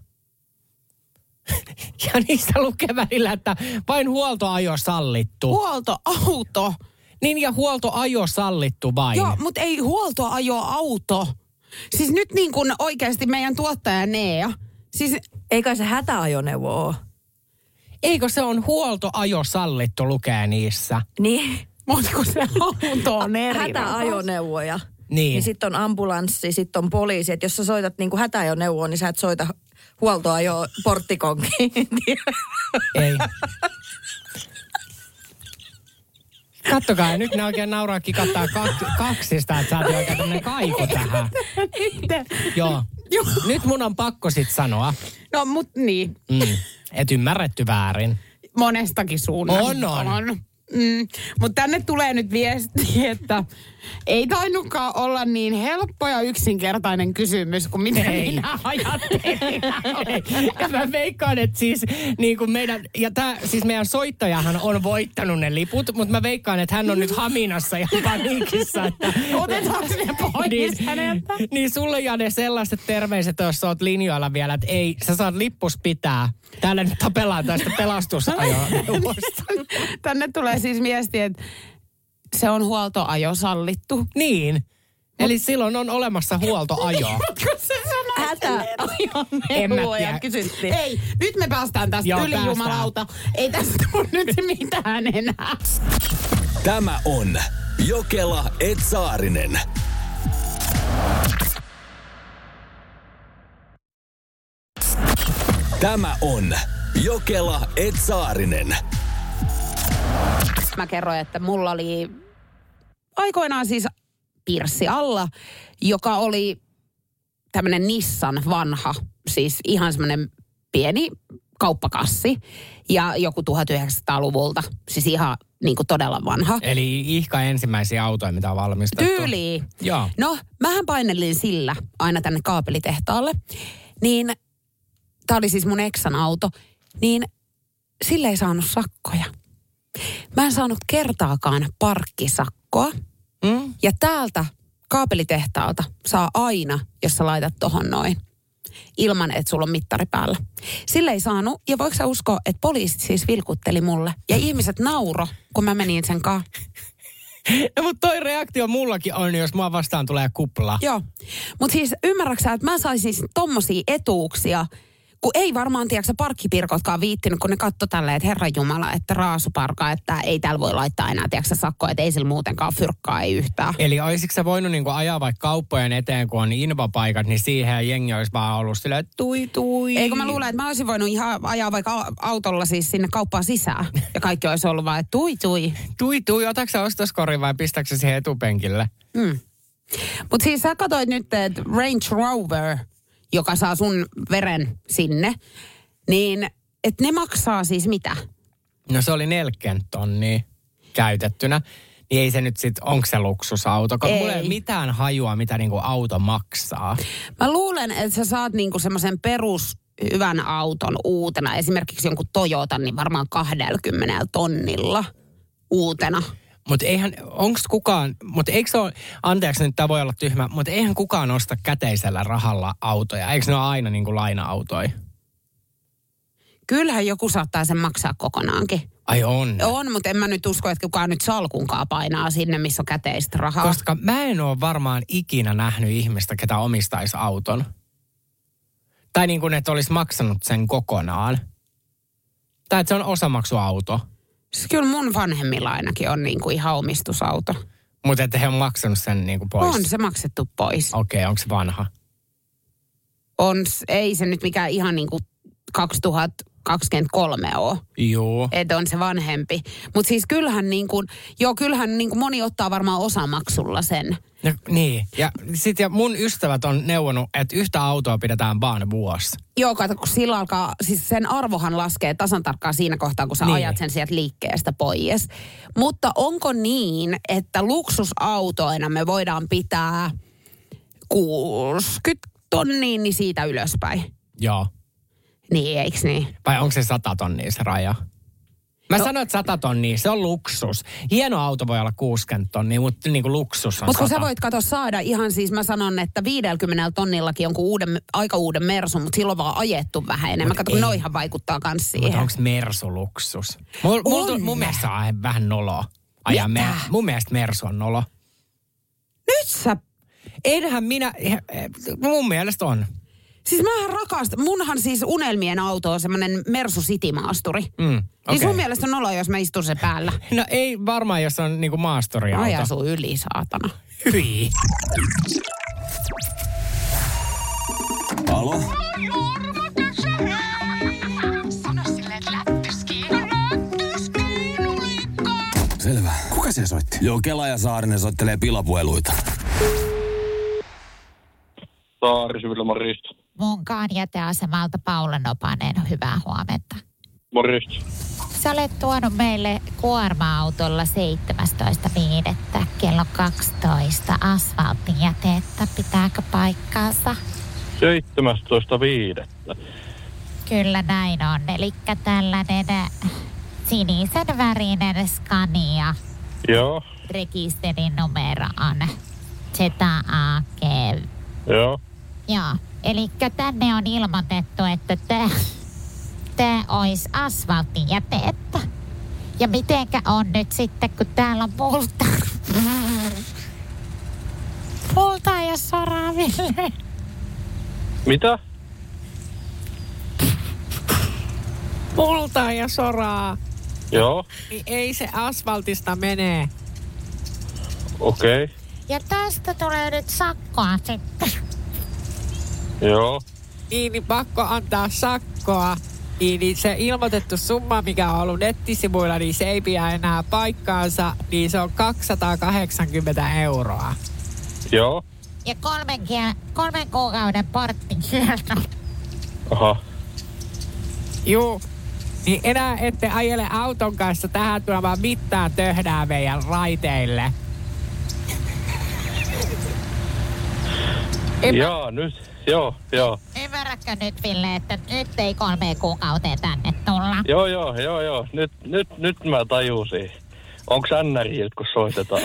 Ja niissä lukee välillä, että vain huoltoajo sallittu. Huoltoauto. Niin ja huoltoajo sallittu vain. Joo, mutta ei huoltoajoauto. Siis nyt niin kuin oikeasti meidän tuottaja Nea. Siis Eikä se hätäajoneuvo ole. Eikö se on huoltoajo sallittu lukee niissä? Niin. mutta kun se auto on eri. Hätäajoneuvoja. Niin. Niin sitten on ambulanssi, sitten on poliisi. Että jos sä soitat niinku hätäajoneuvoon, niin sä et soita huoltoajo porttikonkiin. Ei. Kattokaa, nyt ne oikein nauraa kikattaa kak- kaksista, että saatiin oikein tämmönen kaiku tähän. Joo. Joo. Nyt mun on pakko sit sanoa, No mut niin, mm, että ymmärretty väärin. monestakin suunnasta. On, on. Mm. Mutta tänne tulee nyt viesti, että Ei tainnutkaan olla niin helppo ja yksinkertainen kysymys kuin mitä Ei. minä ajattelin. Ja mä veikkaan, että siis, niin kuin meidän, ja tää, siis meidän soittajahan on voittanut ne liput, mutta mä veikkaan, että hän on nyt haminassa ja paniikissa. Että, Otetaanko ne pois niin, häneltä? niin sulle Jane sellaiset terveiset, jos sä oot linjoilla vielä, että ei, sä saat lippus pitää. Täällä nyt tapellaan tästä pelastusajoneuvosta. Tänne tulee siis viesti, että se on huoltoajo sallittu. Niin. Eli silloin on olemassa huoltoajo. Kun se sanoo Hätäajon En mä neuvoja tiedä. kysyttiin. Ei, nyt me päästään tästä Joo, yli, päästään. jumalauta. Ei tästä tule nyt mitään enää. Tämä on Jokela et Saarinen. Tämä on Jokela et Saarinen. Mä kerroin, että mulla oli aikoinaan siis pirssi alla, joka oli tämmönen Nissan vanha, siis ihan semmoinen pieni kauppakassi ja joku tuhatyhdeksänsataaluvulta, siis ihan niin kuin todella vanha. Eli ihka ensimmäisiä autoja, mitä on valmistettu. Tyyliin. Joo. No, mähän painelin sillä aina tänne kaapelitehtaalle, niin tää oli siis mun eksan auto, niin sille ei saanut sakkoja. Mä en saanut kertaakaan parkkisakkoa. Mm? Ja täältä kaapelitehtaalta saa aina, jos sä laitat tohon noin, ilman että sulla on mittari päällä. Sille ei saanut, ja voiko sä uskoa, että poliisit siis vilkutteli mulle. Ja ihmiset nauro, kun mä menin sen kanssa. No, mutta toi reaktio mullakin on, jos mua vastaan tulee kupla. Joo. Mutta siis ymmärräksä, että mä saisin siis tommosia etuuksia, kun ei varmaan, tiedätkö, parkkipirkotkaan viittinyt, kun ne katto tälleen, että herranjumala, että raasuparka, että ei täällä voi laittaa enää, tiedätkö, sakkoa, että ei sillä muutenkaan fyrkkaa, ei yhtään. Eli olisitko sä voinut niinku ajaa vaikka kauppojen eteen, kun on invapaikat, niin siihen jengi olisi vaan ollut silleen, että tui tui. Eikö mä luulen, että mä olisin voinut ihan ajaa vaikka a- autolla siis sinne kauppaan sisään. Ja kaikki olisi ollut vaan, että tui tui. Tui tui, otatko sä ostoskorin vai pistätkö sä siihen etupenkille? Mm. Mutta siis sä katsoit nyt, että Range Rover, joka saa sun veren sinne, niin että ne maksaa siis mitä? No se oli neljäkymmentä tonnia käytettynä. Niin ei se nyt sit, onko se luksusauto? Koska Ei. mulla ei ole mitään hajua, mitä niinku auto maksaa. Mä luulen, että sä saat niinku semmoisen perus hyvän auton uutena, esimerkiksi jonkun Toyotan, niin varmaan kaksikymmentä tonnilla uutena. Mutta eihän, onko kukaan, mutta eikö se ole, anteeksi nyt tämä voi olla tyhmä, mutta eihän kukaan osta käteisellä rahalla autoja. Eikö ne ole aina niin kuin laina-autoja? Kyllähän joku saattaa sen maksaa kokonaankin. Ai on. On, mutta en mä nyt usko, että kukaan nyt salkunkaan painaa sinne, missä on käteistä rahaa. Koska mä en ole varmaan ikinä nähnyt ihmistä, ketä omistaisi auton. Tai niin kuin, että olisi maksanut sen kokonaan. Tai että se on osamaksuauto. Siis kyllä mun vanhemmilla ainakin on niinku ihan omistusauto. Mutta että he on maksanut sen niin kuin pois. On se maksettu pois. Okei, okay, onko se vanha? On, s- ei se nyt mikään ihan niinku kaksituhattakaksikymmentäkolme ole. Joo. Että on se vanhempi. Mutta siis kyllähän niin kuin, joo kyllähän niin kuin moni ottaa varmaan osamaksulla sen. No, niin. Ja sit ja mun ystävät on neuvonut, että yhtä autoa pidetään vaan vuosi. Joo, kato, kun sillä alkaa, siis sen arvohan laskee tasan tarkkaan siinä kohtaa, kun sä Niin. ajat sen sieltä liikkeestä pois. Mutta onko niin, että luksusautoina me voidaan pitää kuusikymmentä tonnia niin siitä ylöspäin? Joo. Niin, eiks niin? Vai onko se sata tonnia se raja? Mä No. sanoin, että sata tonnia, se on luksus. Hieno auto voi olla kuusikymmentä tonnia, mutta niin kuin luksus on Mutta kun sata. sä voit kato saada ihan siis, mä sanon, että viidelläkymmenellä tonnillakin jonkun uuden, aika uuden Mersun, mutta silloin vaan ajettu vähän enemmän. Mut Kato, kun ei. noihan vaikuttaa kans Mutta siihen. onko Mersu luksus? Mul, mul, On. mun mielestä se on vähän noloa. Ajaa Mitä? mer, mun mielestä Mersu on nolo. Nyt sä... Eihän minä, mun mielestä on. Siis mähän rakastan, munhan siis unelmien auto on semmonen Mersu City-maasturi. Mm, Niin okei. sun mielestä on olo, jos mä istun sen päällä. No ei varmaan, jos on niinku maastoriauto. Aja sun yli, saatana. Hyi. Alo? Selvä. Kuka se soitti? Joo, Kela ja Saarinen soittelee pilapueluita. Saari, morjesta. Munkaan jäteasemalta Paula Nopanen, hyvää huomenta. Morjesta. sä olet tuonut meille kuorma-autolla seitsemästoista viidettä kello kaksitoista asfalttijätettä. Pitääkö paikkaansa? seitsemästoista viidettä Kyllä näin on. Elikkä tällainen sinisen värinen Scania. Joo. Rekisterin numero on Z A G. Joo. Joo. Elikkä tänne on ilmoitettu, että tää, tää ois asfalttijätettä. Ja mitenkä on nyt sitten, kun täällä on multa. Multaa ja soraa, Ville. Mitä? Multaa ja soraa. Joo. Niin ei se asfaltista menee. Okei. Okay. Ja tästä tulee nyt sakkoa sitten. Joo. Niin, niin pakko antaa sakkoa. Niin, niin se ilmoitettu summa, mikä on ollut nettisivuilla, niin se ei pidä enää paikkaansa. Niin se on kaksisataakahdeksankymmentä euroa. Joo. Ja kolmen, kiel- kolmen kuukauden porttikielto. Aha. Juu. Niin enää ette ajele auton kanssa tähän tuomaan mitään töhdää meidän raiteille. Joo, nyt. Joo, joo. Ymmärrätkö nyt, Ville, että nyt ei kolmeen kuukauteen tänne tulla? Joo, joo, joo, joo. Nyt, nyt, nyt mä tajusin. Onks ännäriiltä, kun soitetaan?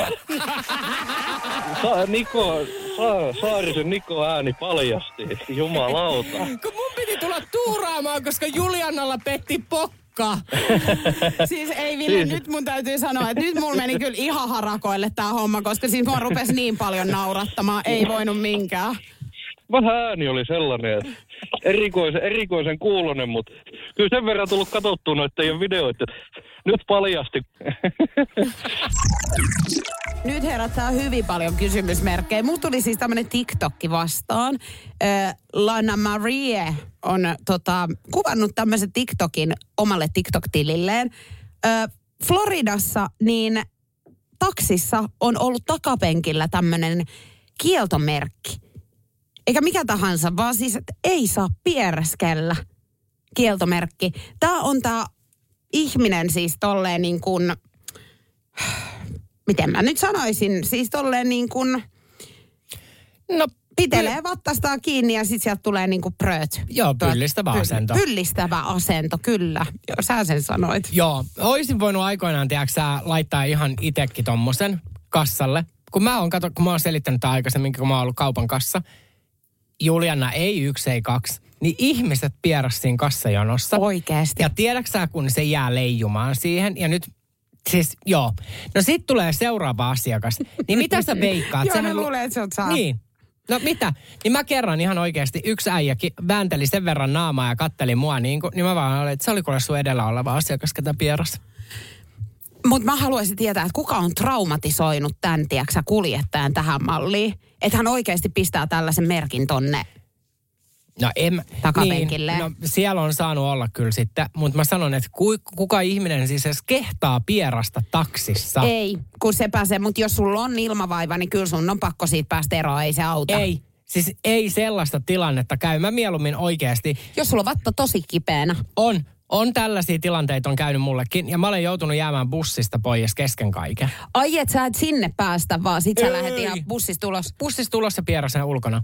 Sa- Niko, Sa- Saarisen Niko ääni paljasti. Jumalauta. Kun mun piti tulla tuuraamaan, koska Juliannalla petti pokka. Siis ei Ville, Siis- nyt mun täytyy sanoa, että nyt mulla meni kyllä ihan harakoille tää homma, koska siis mua rupesi niin paljon naurattamaan, ei voinut minkään. Vähän ääni oli sellainen, että erikoisen, erikoisen kuulonen, mutta kyllä sen verran tullut katsottua noita teidän videoita. Nyt paljasti. Nyt herättää hyvin paljon kysymysmerkkejä. Mulla tuli siis tämmönen TikTokki vastaan. Äh, Lana Marie on tota, kuvannut tämmöisen TikTokin omalle TikTok-tililleen. Äh, Floridassa niin taksissa on ollut takapenkillä tämmönen kieltomerkki. Eikä mikä tahansa, vaan siis, että ei saa piereskellä kieltomerkki. Tää on tää ihminen siis tolleen niin kuin, miten mä nyt sanoisin, siis tolleen niin kuin, No, pitelee vattastaan kiinni ja sit sieltä tulee niin kuin prööt. Joo, pyllistävä asento. Pyllistävä asento, kyllä. Joo, sä sen sanoit. Joo, oisin voinut aikoinaan, tiedätkö sä, laittaa ihan itekin tommosen kassalle. Kun mä oon, kato, kun mä oon selittänyt tämän aikaisemmin, kun mä oon ollut kaupan kassa. Juliana, ei yksi, ei kaksi. Niin ihmiset pieras siinä kassajonossa. Oikeesti. Ja tiedätkö sä, kun se jää leijumaan siihen. Ja nyt, siis joo. No sit tulee seuraava asiakas. Niin mitä sä veikkaat? Joo, Sähän mä lu- luulen, että sä oot saa. Niin. No mitä? Niin mä kerran ihan oikeasti, yksi äijäkin väänteli sen verran naamaa ja katteli mua niin kuin, niin mä vaan olin, että se oli kuule sun edellä oleva asiakas, ketä pieras. Mutta mä haluaisin tietää, että kuka on traumatisoinut tämän, tiedätkö, kuljettajan tähän malliin. Että hän oikeasti pistää tällaisen merkin tonne. No en, Takapenkille. Niin, no siellä on saanut olla kyllä sitten, mutta mä sanon, että ku, kuka ihminen siis edes kehtaa pierasta taksissa. Ei, kun se pääsee, mutta jos sulla on ilmavaiva, niin kyllä sun on pakko siitä päästä eroon, ei se auta. Ei, siis ei sellaista tilannetta käy. Mä mieluummin oikeasti. Jos sulla on vatta tosi kipeänä. On, on tällaisia tilanteita on käynyt mullekin ja mä olen joutunut jäämään bussista pois kesken kaiken. Ai et sä et sinne päästä, vaan sit sä Ei. lähdet ihan bussista ulos. Bussista tulos ja pieräsen ulkona.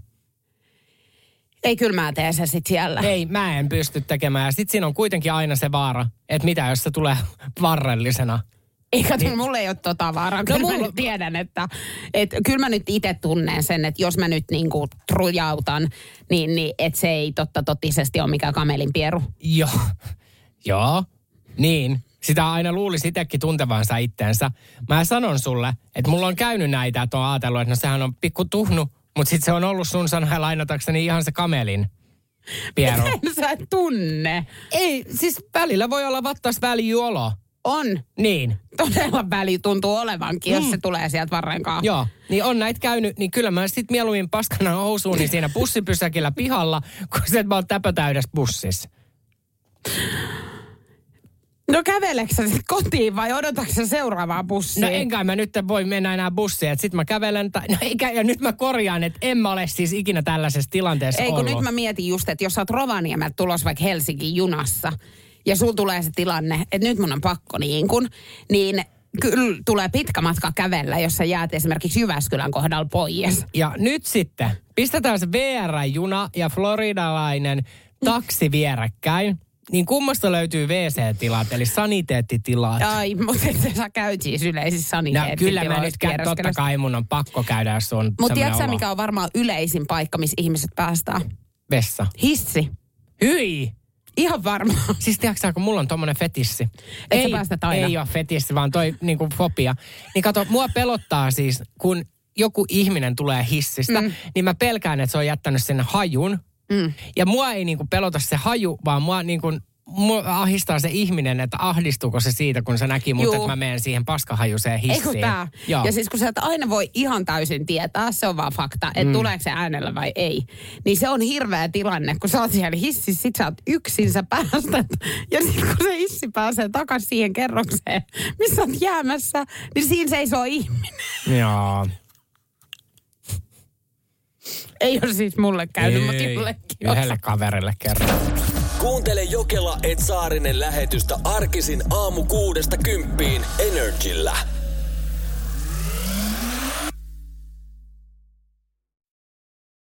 Ei, kyllä mä teen sen sit siellä. Ei, mä en pysty tekemään. Ja sit siinä on kuitenkin aina se vaara, että mitä jos se tulee varrellisena. Eikä niin. Mulla ei ole tota vaaraa. Kyllä No mä mulla- nyt tiedän, että et, kyllä mä nyt itse tunnen sen, että jos mä nyt niinku trujautan, niin, niin että se ei totta totisesti ole mikään kamelin pieru. Joo, joo, niin. Sitä aina luulisi itsekin tuntevansa itteensä. Mä sanon sulle, että mulla on käynyt näitä, että on ajatellut, että no sehän on pikku tuhnu, mutta sitten se on ollut sun sanoja lainatakseni ihan se kamelin pieru. Miten sä et tunne? Ei, siis välillä voi olla vattas välijuolo. On. Niin. Todella väli tuntuu olevankin, mm. jos se tulee sieltä varrenkaan. Joo, niin on näitä käynyt, niin kyllä mä sit mieluummin paskana housuuni siinä bussipysäkillä pihalla, kun se, että mä oon täpötäydessä bussissa. No käveleksä sitten kotiin vai odotatko sä seuraavaa bussia? No enkä mä nyt voi mennä enää bussiin, että sit mä kävelen, tai, no eikä, ja nyt mä korjaan, että en mä ole siis ikinä tällaisessa tilanteessa Ei kun ollut. nyt mä mietin just, että jos sä oot Rovaniemeltä tulos vaikka Helsingin junassa, ja sul tulee se tilanne, että nyt mun on pakko niin kuin, niin kyllä tulee pitkä matka kävellä, jos sä jäät esimerkiksi Jyväskylän kohdalla pois. Ja nyt sitten pistetään se V R-juna ja floridalainen taksi vierekkäin. Niin kummasta löytyy W C-tilat, eli saniteettitilat. Ai, mutta et sä käyt siis yleisissä saniteettitiloissa. No kyllä mä nyt käyn, totta kai mun on pakko käydä, jos on Mutta tiedätkö sä, mikä on varmaan yleisin paikka, missä ihmiset päästään? Vessa. Hissi. Hyi! Ihan varmaan. Siis tiedätkö kun mulla on tommonen fetissi. Et ei, sä päästä aina. Ei ole fetissi, vaan toi niinku fobia. Niin kato, mua pelottaa siis, kun joku ihminen tulee hissistä, mm. niin mä pelkään, että se on jättänyt sen hajun. Mm. Ja mua ei niinku pelota se haju, vaan mua niinku mua ahdistaa se ihminen, että ahdistuuko se siitä, kun se näki mut, että mä menen siihen paskahajuseen hissiin. Eikö tää? Joo. Ja siis kun sä et aina voi ihan täysin tietää, se on vaan fakta, että mm. tuleeko se äänellä vai ei. Niin se on hirveä tilanne, kun sä oot siellä hississä, sit sä oot yksin, sä päästät. Ja sit kun se hissi pääsee takaisin siihen kerrokseen, missä oot jäämässä, niin siinä seisoo ihminen. Joo. Ei ole siis mulle käynyt, mutta jollekin yhdelle kaverille kerran. Kuuntele Jokela et Saarinen lähetystä arkisin aamu kuudesta kymppiin Energillä.